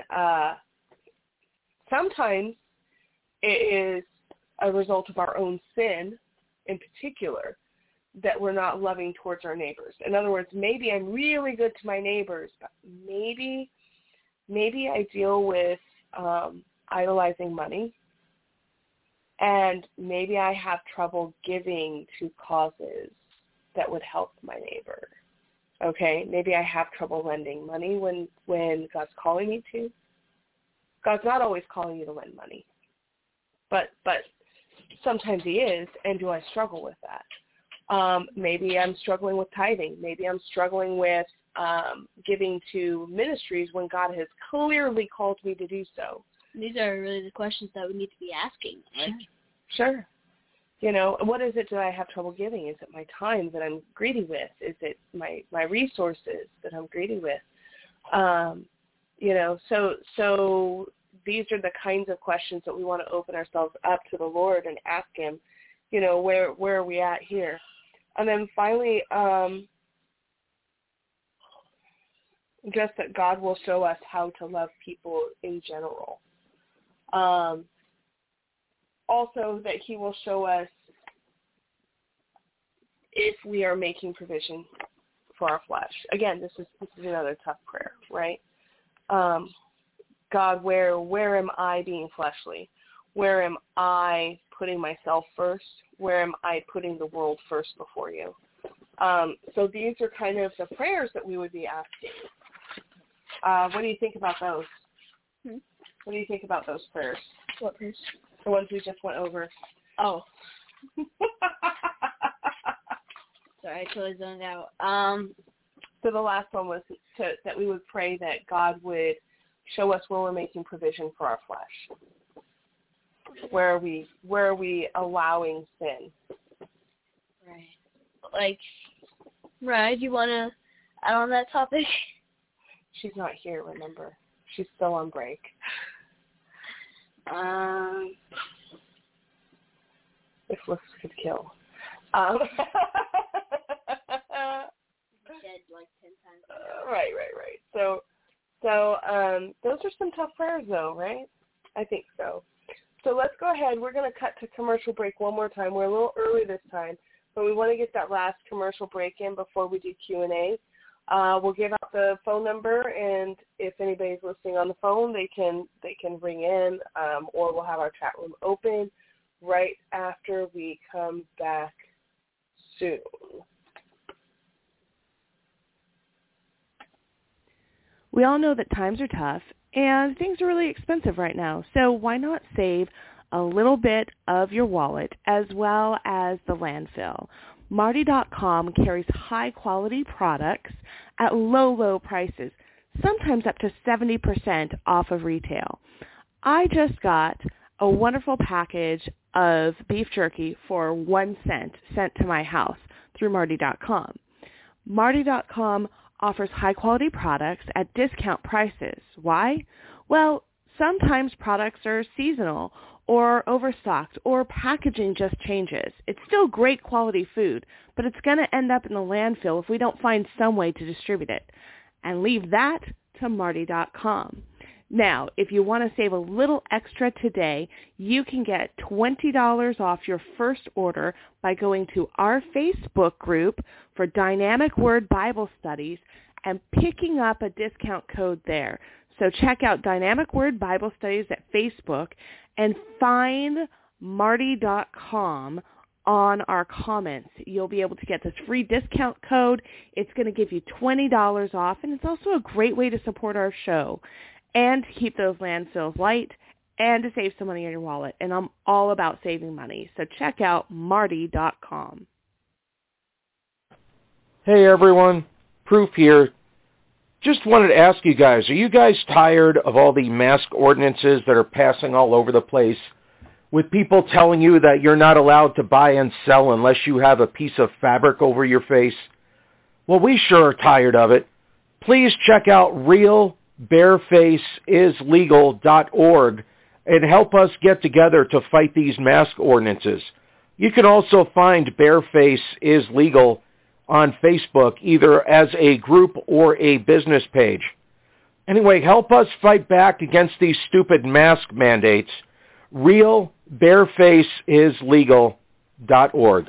sometimes it is a result of our own sin, in particular, that we're not loving towards our neighbors. In other words, maybe I'm really good to my neighbors, but maybe I deal with idolizing money, and maybe I have trouble giving to causes that would help my neighbor. Okay, maybe I have trouble lending money when God's calling me to. God's not always calling you to lend money, but sometimes he is, and do I struggle with that? Maybe I'm struggling with tithing. Maybe I'm struggling with giving to ministries when God has clearly called me to do so. These are really the questions that we need to be asking. Sure. What is it that I have trouble giving? Is it my time that I'm greedy with? Is it my resources that I'm greedy with? So these are the kinds of questions that we want to open ourselves up to the Lord and ask him, where are we at here? And then finally, just that God will show us how to love people in general. Also, that he will show us if we are making provision for our flesh. Again, this is another tough prayer, right? God, where am I being fleshly? Where am I putting myself first? Where am I putting the world first before you? So these are kind of the prayers that we would be asking. What do you think about those? What do you think about those prayers? What prayers? The ones we just went over. Oh. Sorry, I totally zoned out. So the last one was that we would pray that God would show us where we're making provision for our flesh. Where are we allowing sin? Right. Right, you want to add on that topic? She's not here, remember. She's still on break. If looks could kill. Dead like 10 times. Right. So those are some tough prayers, though, right? I think so. So let's go ahead. We're going to cut to commercial break one more time. We're a little early this time, but we want to get that last commercial break in before we do Q&A. We'll give out the phone number, and if anybody's listening on the phone, they can ring in, or we'll have our chat room open right after we come back soon. We all know that times are tough and things are really expensive right now, so why not save a little bit of your wallet as well as the landfill? Marty.com carries high-quality products at low prices, sometimes up to 70% off of retail. I just got a wonderful package of beef jerky for 1 cent sent to my house through Marty.com. Marty.com offers high-quality products at discount prices. Why? Well, sometimes products are seasonal or overstocked, or packaging just changes. It's still great quality food, but it's going to end up in the landfill if we don't find some way to distribute it. And leave that to Marty.com. Now, if you want to save a little extra today, you can get $20 off your first order by going to our Facebook group for Dynamic Word Bible Studies and picking up a discount code there. So check out Dynamic Word Bible Studies at Facebook and find Marty.com on our comments. You'll be able to get this free discount code. It's going to give you $20 off, and it's also a great way to support our show and to keep those landfills light and to save some money in your wallet. And I'm all about saving money. So check out Marty.com. Hey, everyone. Proof here. Just wanted to ask you guys, are you guys tired of all the mask ordinances that are passing all over the place, with people telling you that you're not allowed to buy and sell unless you have a piece of fabric over your face? Well, we sure are tired of it. Please check out Real barefaceislegal.org and help us get together to fight these mask ordinances. You can also find Bareface is Legal on Facebook, either as a group or a business page. Anyway, help us fight back against these stupid mask mandates. RealBarefaceislegal.org.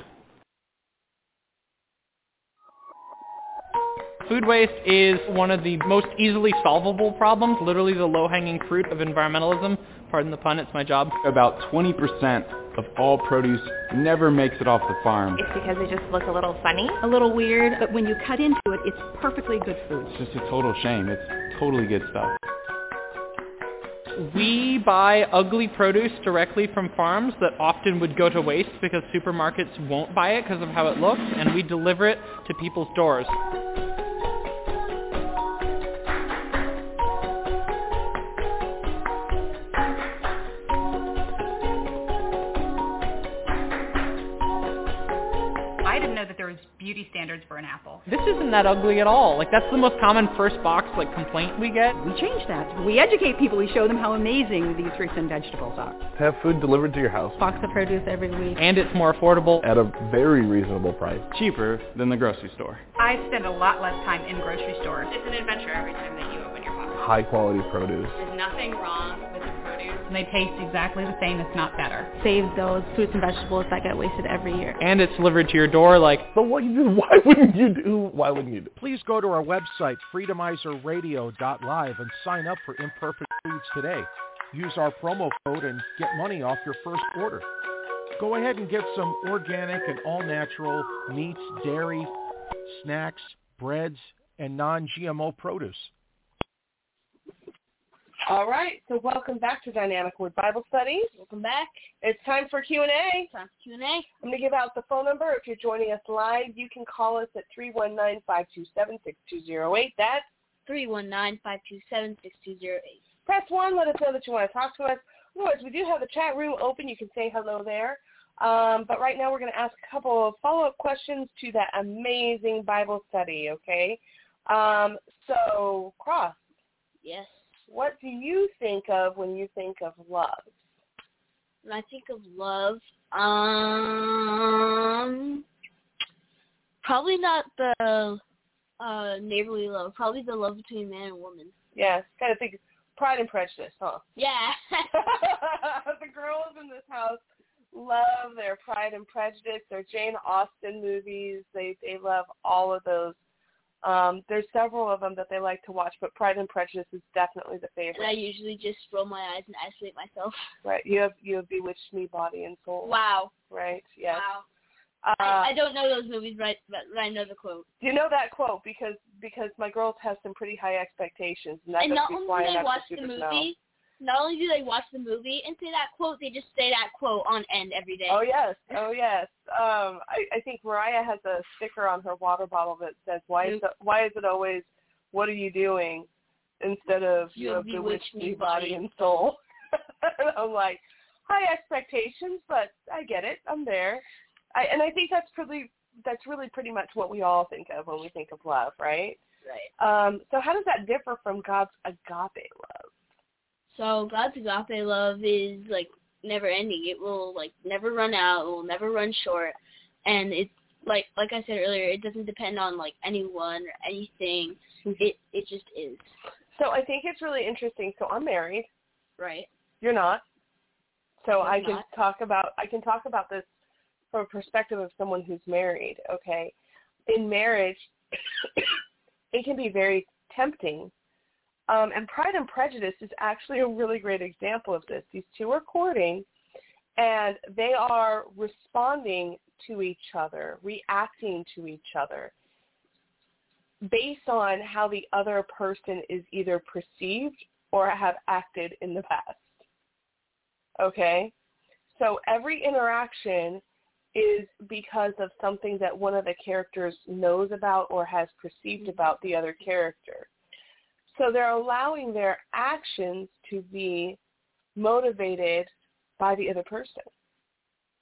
Food waste is one of the most easily solvable problems, literally the low-hanging fruit of environmentalism. Pardon the pun, it's my job. About 20% of all produce never makes it off the farm. It's because they just look a little funny, a little weird, but when you cut into it, it's perfectly good food. It's just a total shame. It's totally good stuff. We buy ugly produce directly from farms that often would go to waste because supermarkets won't buy it because of how it looks, and we deliver it to people's doors. Beauty standards for an apple. This isn't that ugly at all. Like, that's the most common first box complaint we get. We change that. We educate people. We show them how amazing these fruits and vegetables are. Have food delivered to your house. Box of produce every week. And it's more affordable. At a very reasonable price. Cheaper than the grocery store. I spend a lot less time in grocery stores. It's an adventure every time that you open your box. High quality produce. There's nothing wrong with the produce. And they taste exactly the same, if not better. Save those fruits and vegetables that get wasted every year. And it's delivered to your door But why wouldn't you do? Please go to our website, freedomizerradio.live, and sign up for Imperfect Foods today. Use our promo code and get money off your first order. Go ahead and get some organic and all-natural meats, dairy, snacks, breads, and non-GMO produce. All right, so welcome back to Dynamic Word Bible Studies. Welcome back. It's time for Q&A. Time for Q&A. I'm going to give out the phone number. If you're joining us live, you can call us at 319-527-6208. That's 319-527-6208. Press 1. Let us know that you want to talk to us. Otherwise, we do have the chat room open. You can say hello there. But right now we're going to ask a couple of follow-up questions to that amazing Bible study, okay? So, Cross. Yes. What do you think of when you think of love? When I think of love, probably not the neighborly love. Probably the love between man and woman. Yeah, kind of think Pride and Prejudice, huh? Yeah. The girls in this house love their Pride and Prejudice, their Jane Austen movies. They love all of those. There's several of them that they like to watch, but Pride and Prejudice is definitely the favorite. And I usually just roll my eyes and isolate myself. Right. You have bewitched me, body and soul. Wow. Right. Yes. Wow. I don't know those movies, but I know the quote. You know that quote because my girls have some pretty high expectations, and that's not only do they watch the movie. Not only do they watch the movie and say that quote, they just say that quote on end every day. Oh, yes. Oh, yes. I think Mariah has a sticker on her water bottle that says, why is it always, what are you doing, instead of, you have bewitched me, body and soul. And I'm like, high expectations, but I get it. I'm there. And I think that's really pretty much what we all think of when we think of love, right? Right. So how does that differ from God's agape love? So God's agape love is never ending. It will never run out. It will never run short. And it's like I said earlier, it doesn't depend on anyone or anything. It just is. So I think it's really interesting. So I'm married. Right. You're not. So I can talk about this from a perspective of someone who's married, okay? In marriage, it can be very tempting. And Pride and Prejudice is actually a really great example of this. These two are courting, and they are responding to each other, reacting to each other, based on how the other person is either perceived or have acted in the past. Okay? So every interaction is because of something that one of the characters knows about or has perceived about the other character. So they're allowing their actions to be motivated by the other person.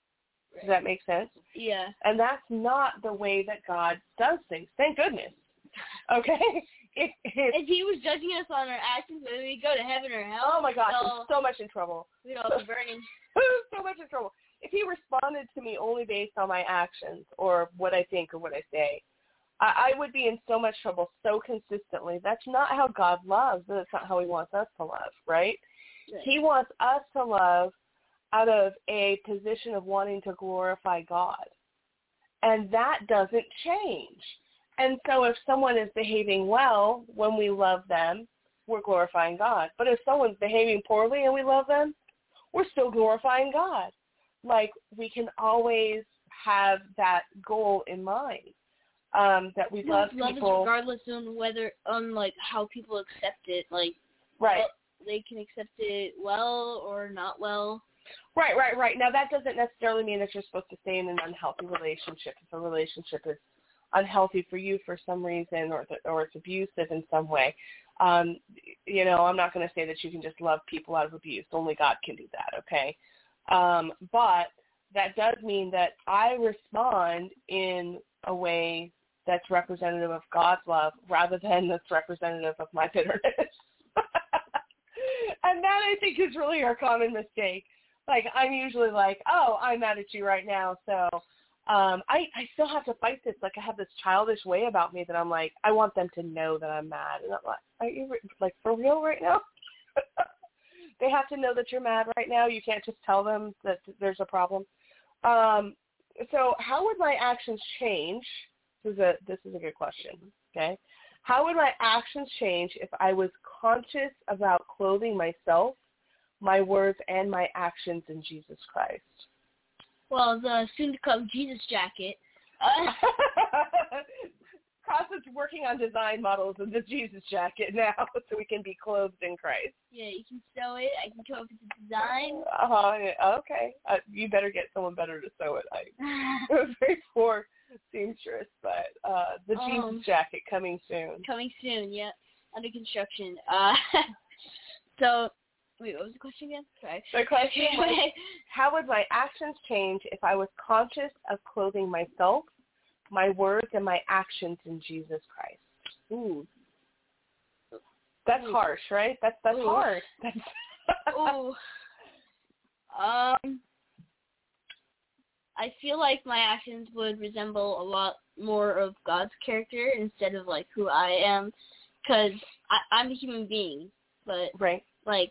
Does that make sense? Yeah. And that's not the way that God does things. Thank goodness. Okay? If he was judging us on our actions, whether we go to heaven or hell. Oh my gosh, I'm so much in trouble. We'd all be burning. So much in trouble. If he responded to me only based on my actions or what I think or what I say, I would be in so much trouble so consistently. That's not how God loves. That's not how he wants us to love, right? He wants us to love out of a position of wanting to glorify God. And that doesn't change. And so if someone is behaving well when we love them, we're glorifying God. But if someone's behaving poorly and we love them, we're still glorifying God. Like, we can always have that goal in mind, that we love people. Love is regardless on whether, like, how people accept it. Like, right. They can accept it well or not well. Right. Now, that doesn't necessarily mean that you're supposed to stay in an unhealthy relationship. If a relationship is unhealthy for you for some reason, or it's abusive in some way, I'm not going to say that you can just love people out of abuse. Only God can do that, okay? But that does mean that I respond in a way that's representative of God's love rather than that's representative of my bitterness. And that, I think, is really our common mistake. Like, I'm usually like, oh, I'm mad at you right now, so I still have to fight this. Like, I have this childish way about me that I'm like, I want them to know that I'm mad. And I'm like, are you, like, for real right now? They have to know that you're mad right now. You can't just tell them that there's a problem. So how would my actions change? This is a good question, okay? How would my actions change if I was conscious about clothing myself, my words, and my actions in Jesus Christ? Well, the soon-to-come Jesus jacket. Cross's working on design models of the Jesus jacket now, so we can be clothed in Christ. Yeah, you can sew it. I can come up with the design. Okay. You better get someone better to sew it. I was very poor seamstress, but the Jesus jacket coming soon. Coming soon, yeah. Under construction. So, wait, what was the question again? Sorry. The question was, how would my actions change if I was conscious of clothing myself, my words, and my actions in Jesus Christ? Ooh. That's harsh, right? That's hard. Ooh. I feel like my actions would resemble a lot more of God's character instead of, like, who I am, because I'm a human being, but, right. Like,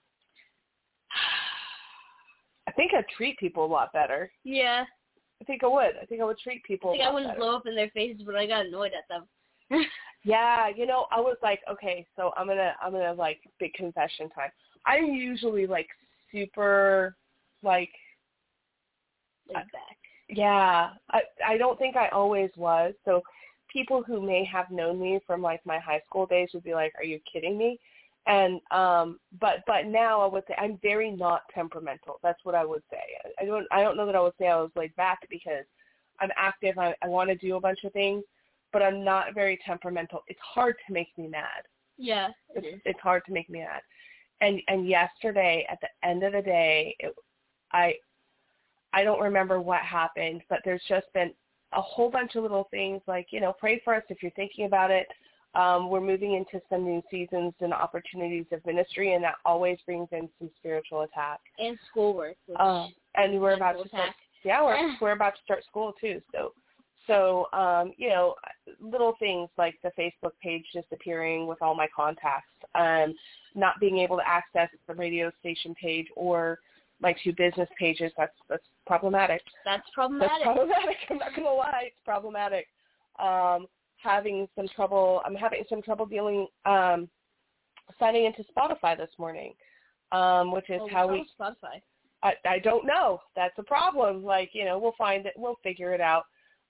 I think I'd treat people a lot better. Yeah. I think I would treat people a lot better. I wouldn't blow up in their faces, but I got annoyed at them. Yeah, I was like, okay, so I'm gonna like, big confession time. I'm usually, like, super, like, laid back. Yeah, I don't think I always was. So people who may have known me from, like, my high school days would be like, are you kidding me? And but now I would say I'm very not temperamental. That's what I would say. I don't know that I would say I was laid back, because I'm active. I want to do a bunch of things, but I'm not very temperamental. It's hard to make me mad. Yeah, it's hard to make me mad. And yesterday, at the end of the day, I don't remember what happened, but there's just been a whole bunch of little things like, pray for us if you're thinking about it. We're moving into some new seasons and opportunities of ministry, and that always brings in some spiritual attack. And schoolwork. And we're about to start. Yeah, we're about to start school too. So little things like the Facebook page disappearing with all my contacts, not being able to access the radio station page or my two business pages. That's problematic. That's problematic. I'm not gonna lie, it's problematic. I'm having some trouble dealing, signing into Spotify this morning, which is how we. Spotify. I don't know. That's a problem. Like, we'll find it. We'll figure it out.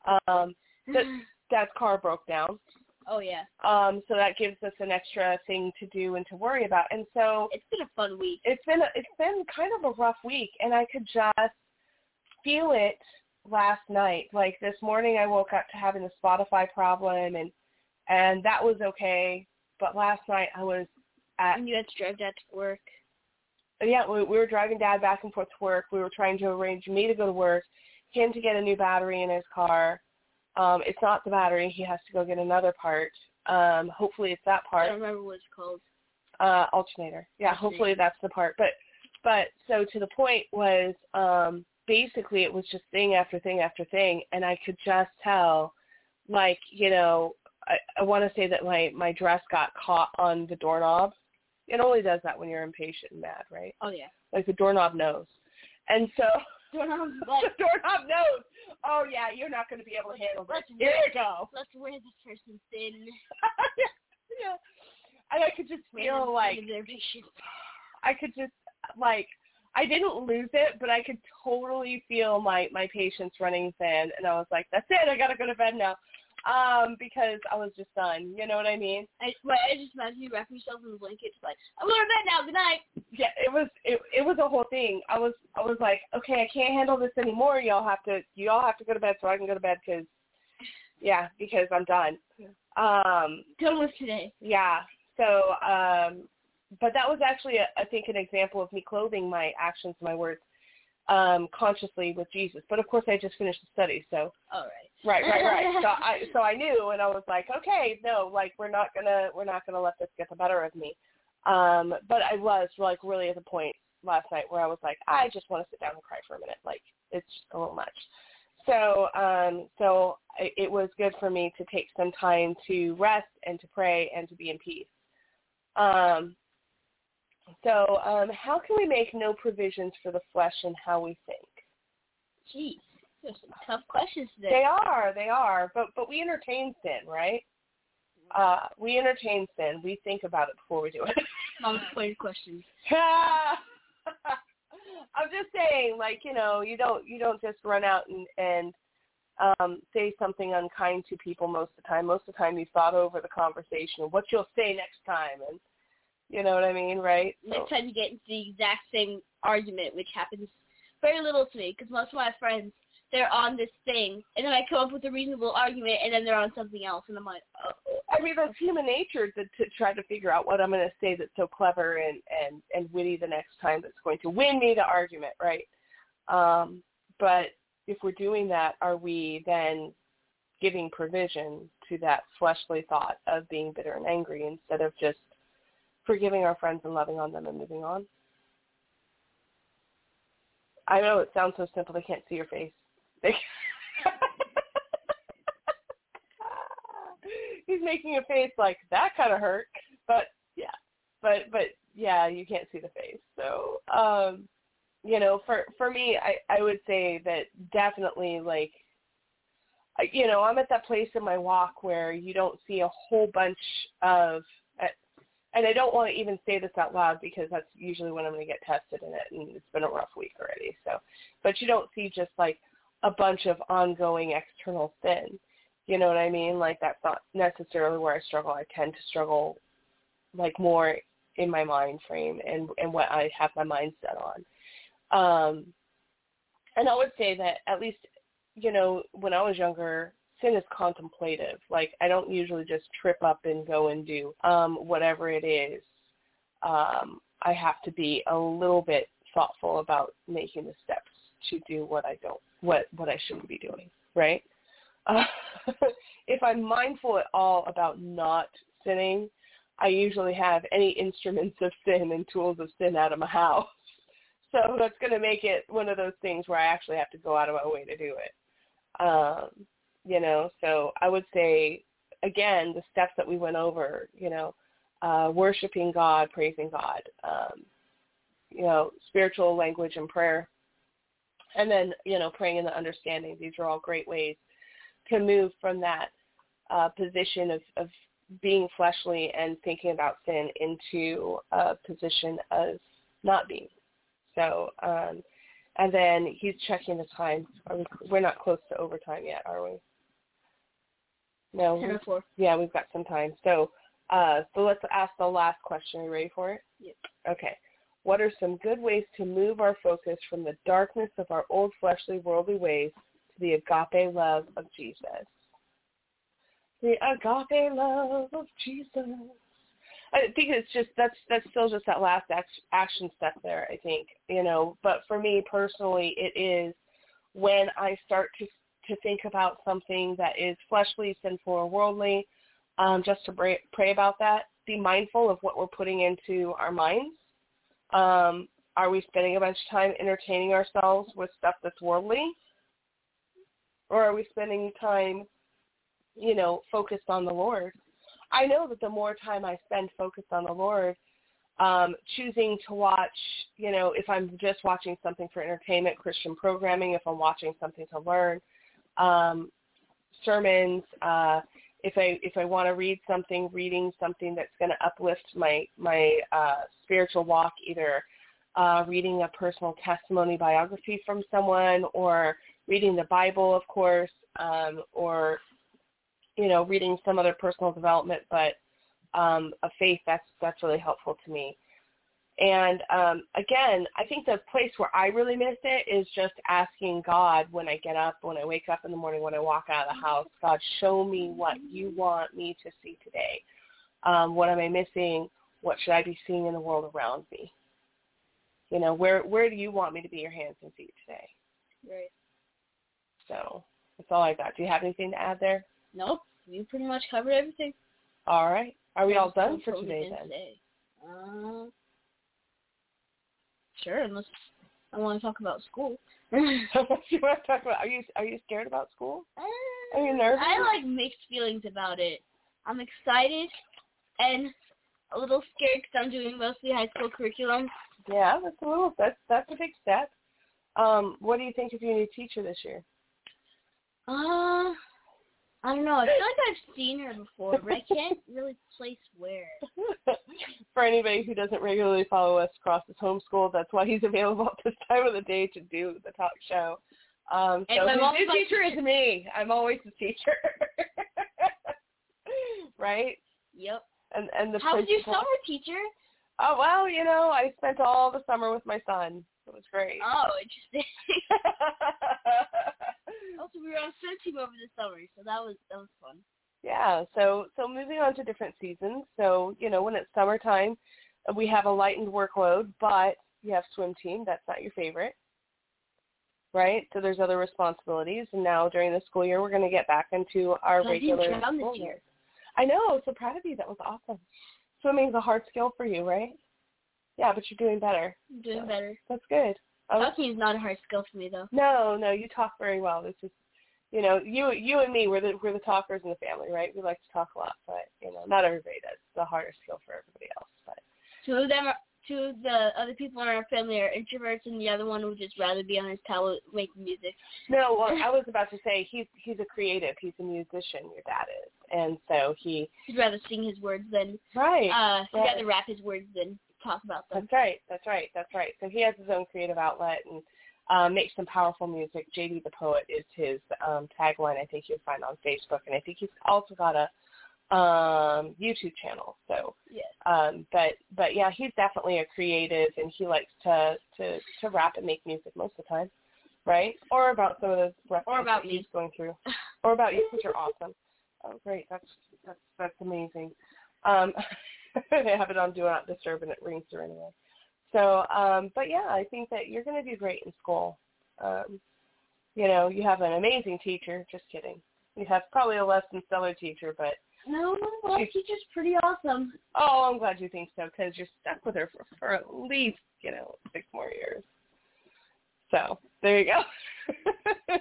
Dad's car broke down. Oh yeah. So that gives us an extra thing to do and to worry about. And so it's been a fun week. It's been kind of a rough week, and I could just feel it last night. Like, this morning I woke up to having a Spotify problem, and that was okay. But last night I was and you had to drive Dad to work. Yeah, we were driving Dad back and forth to work. We were trying to arrange me to go to work, him to get a new battery in his car. It's not the battery. He has to go get another part. Hopefully it's that part. I don't remember what it's called. Alternator. Yeah, hopefully that's the part. But so to the point was, basically it was just thing after thing after thing, and I could just tell, like, you know, I want to say that my dress got caught on the doorknob. It only does that when you're impatient and mad, right? Oh, yeah. Like the doorknob knows. And so doorknob's the doorknob knows. Oh, yeah, you're not going to be able to handle this. Here you go. Let's wear this person thin. Yeah. And I could just feel like, I could just, like, I didn't lose it, but I could totally feel my patience running thin. And I was like, that's it. I got to go to bed now. Because I was just done. You know what I mean? I just imagine you wrap yourself in a blanket, like, I'm going to bed now. Good night. Yeah, it was a whole thing. I was like, okay, I can't handle this anymore. Y'all have to go to bed so I can go to bed because I'm done. Done with today. Yeah. So, but that was actually, I think, an example of me clothing my actions and my words consciously with Jesus. But of course, I just finished the study, so. All right. Right. So I knew, and I was like, okay, no, like we're not gonna let this get the better of me. But I was like really at the point last night where I was like, I just want to sit down and cry for a minute. Like it's just a little much. So it was good for me to take some time to rest and to pray and to be in peace. So how can we make no provisions for the flesh in how we think? Jeez, there's some tough questions today. They are. But we entertain sin, right? We entertain sin. We think about it before we do it. Long-pointed questions. I'm just saying, like, you know, you don't just run out and say something unkind to people most of the time. Most of the time, you've thought over the conversation, what you'll say next time, and you know what I mean, right? Next time you get into the exact same argument, which happens very little to me, because most of my friends, they're on this thing, and then I come up with a reasonable argument, and then they're on something else, and I'm like, oh. I mean, that's human nature to try to figure out what I'm going to say that's so clever and witty the next time that's going to win me the argument, right? But if we're doing that, are we then giving provision to that fleshly thought of being bitter and angry instead of just forgiving our friends and loving on them and moving on? I know it sounds so simple, they can't see your face. He's making a face like, that kind of hurt. But yeah, you can't see the face. So, you know, for me, I would say that definitely, like, you know, I'm at that place in my walk where you don't see a whole bunch of, and I don't want to even say this out loud because that's usually when I'm going to get tested in it, and it's been a rough week already. So, but you don't see just like a bunch of ongoing external sin. You know what I mean? Like that's not necessarily where I struggle. I tend to struggle like more in my mind frame and what I have my mind set on. And I would say that at least, you know, when I was younger, sin is contemplative. Like I don't usually just trip up and go and do whatever it is. I have to be a little bit thoughtful about making the steps to do what I shouldn't be doing, right? If I'm mindful at all about not sinning, I usually have any instruments of sin and tools of sin out of my house. So that's going to make it one of those things where I actually have to go out of my way to do it. You know, so I would say, again, the steps that we went over, you know, worshiping God, praising God, you know, spiritual language and prayer, and then, you know, praying in the understanding. These are all great ways to move from that position of being fleshly and thinking about sin into a position of not being. So, and then he's checking the time. We're not close to overtime yet, are we? No. 10:04. Yeah, we've got some time. So let's ask the last question. Are you ready for it? Yep. Okay. What are some good ways to move our focus from the darkness of our old fleshly worldly ways to the agape love of Jesus? The agape love of Jesus. I think it's just that's still just that last action step there, I think, you know. But for me personally, it is when I start to think about something that is fleshly, sinful, or worldly, just to pray about that. Be mindful of what we're putting into our minds. Are we spending a bunch of time entertaining ourselves with stuff that's worldly? Or are we spending time, focused on the Lord? I know that the more time I spend focused on the Lord, choosing to watch, if I'm just watching something for entertainment, Christian programming, if I'm watching something to learn, sermons, if I want to read something, reading something that's going to uplift my spiritual walk, either reading a personal testimony biography from someone, or reading the Bible, of course, or reading some other personal development, but of faith, that's really helpful to me. And again, I think the place where I really miss it is just asking God when I get up, when I wake up in the morning, when I walk out of the house, God, show me what you want me to see today. What am I missing? What should I be seeing in the world around me? Where do you want me to be your hands and feet today? Right. So that's all I got. Do you have anything to add there? Nope. You pretty much covered everything. All right. Are we all done for today then? Sure, unless I want to talk about school. What do you want to talk about? Are you scared about school? Are you nervous? I mixed feelings about it. I'm excited and a little scared because I'm doing mostly high school curriculum. Yeah, that's a big step. What do you think of your new teacher this year? I don't know. I feel like I've seen her before, but I can't really place where. For anybody who doesn't regularly follow us across this homeschool, that's why he's available at this time of the day to do the talk show. So his teacher is me. I'm always the teacher. Right? Yep. And the How was your summer, teacher? Oh, well, I spent all the summer with my son. It was great. Oh, interesting. Also, we were on swim team over the summer, so that was fun. Yeah, so moving on to different seasons. So, when it's summertime, we have a lightened workload, but you have swim team. That's not your favorite, right? So there's other responsibilities. And now during the school year, we're going to get back into our regular school year. I know. So proud of you. That was awesome. Swimming's a hard skill for you, right? Yeah, but you're doing better. I'm doing better. That's good. Talking is not a hard skill for me, though. No, you talk very well. It's just, you and me, we're the talkers in the family, right? We like to talk a lot, but, not everybody does. It's a harder skill for everybody else. But two of the other people in our family are introverts, and the other one would just rather be on his tablet making music. No, well, I was about to say he's a creative. He's a musician. Your dad is, and so he'd rather sing his words than he'd rather rap his words than talk about them. That's right. So he has his own creative outlet and makes some powerful music. JD the Poet is his tagline. I think you'll find on Facebook, and I think he's also got a YouTube channel. So, but yeah, he's definitely a creative, and he likes to rap and make music most of the time, right? Or about some of those that he's going through, or about you, which are awesome. Oh, great! That's amazing. They have it on Do Not Disturb, and it rings through anyway. So, but yeah, I think that you're going to do great in school. You have an amazing teacher. Just kidding. You have probably a less than stellar teacher, but no, my teacher's pretty awesome. Oh, I'm glad you think so, because you're stuck with her for at least 6 more years. So there you go.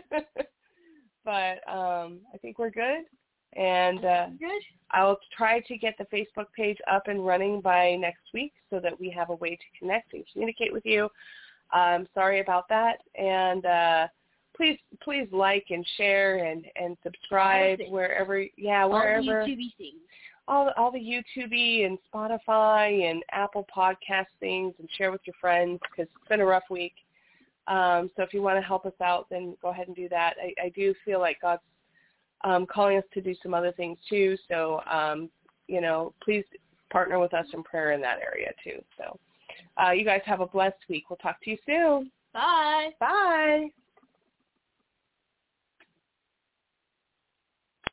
But I think we're good. And I'll try to get the Facebook page up and running by next week so that we have a way to connect and communicate with you. Sorry about that. And please like and share and subscribe wherever. All the YouTube things. All the YouTube and Spotify and Apple Podcast things, and share with your friends, because it's been a rough week. So if you want to help us out, then go ahead and do that. I do feel like God's calling us to do some other things too. So, please partner with us in prayer in that area too. So, you guys have a blessed week. We'll talk to you soon. Bye. Bye.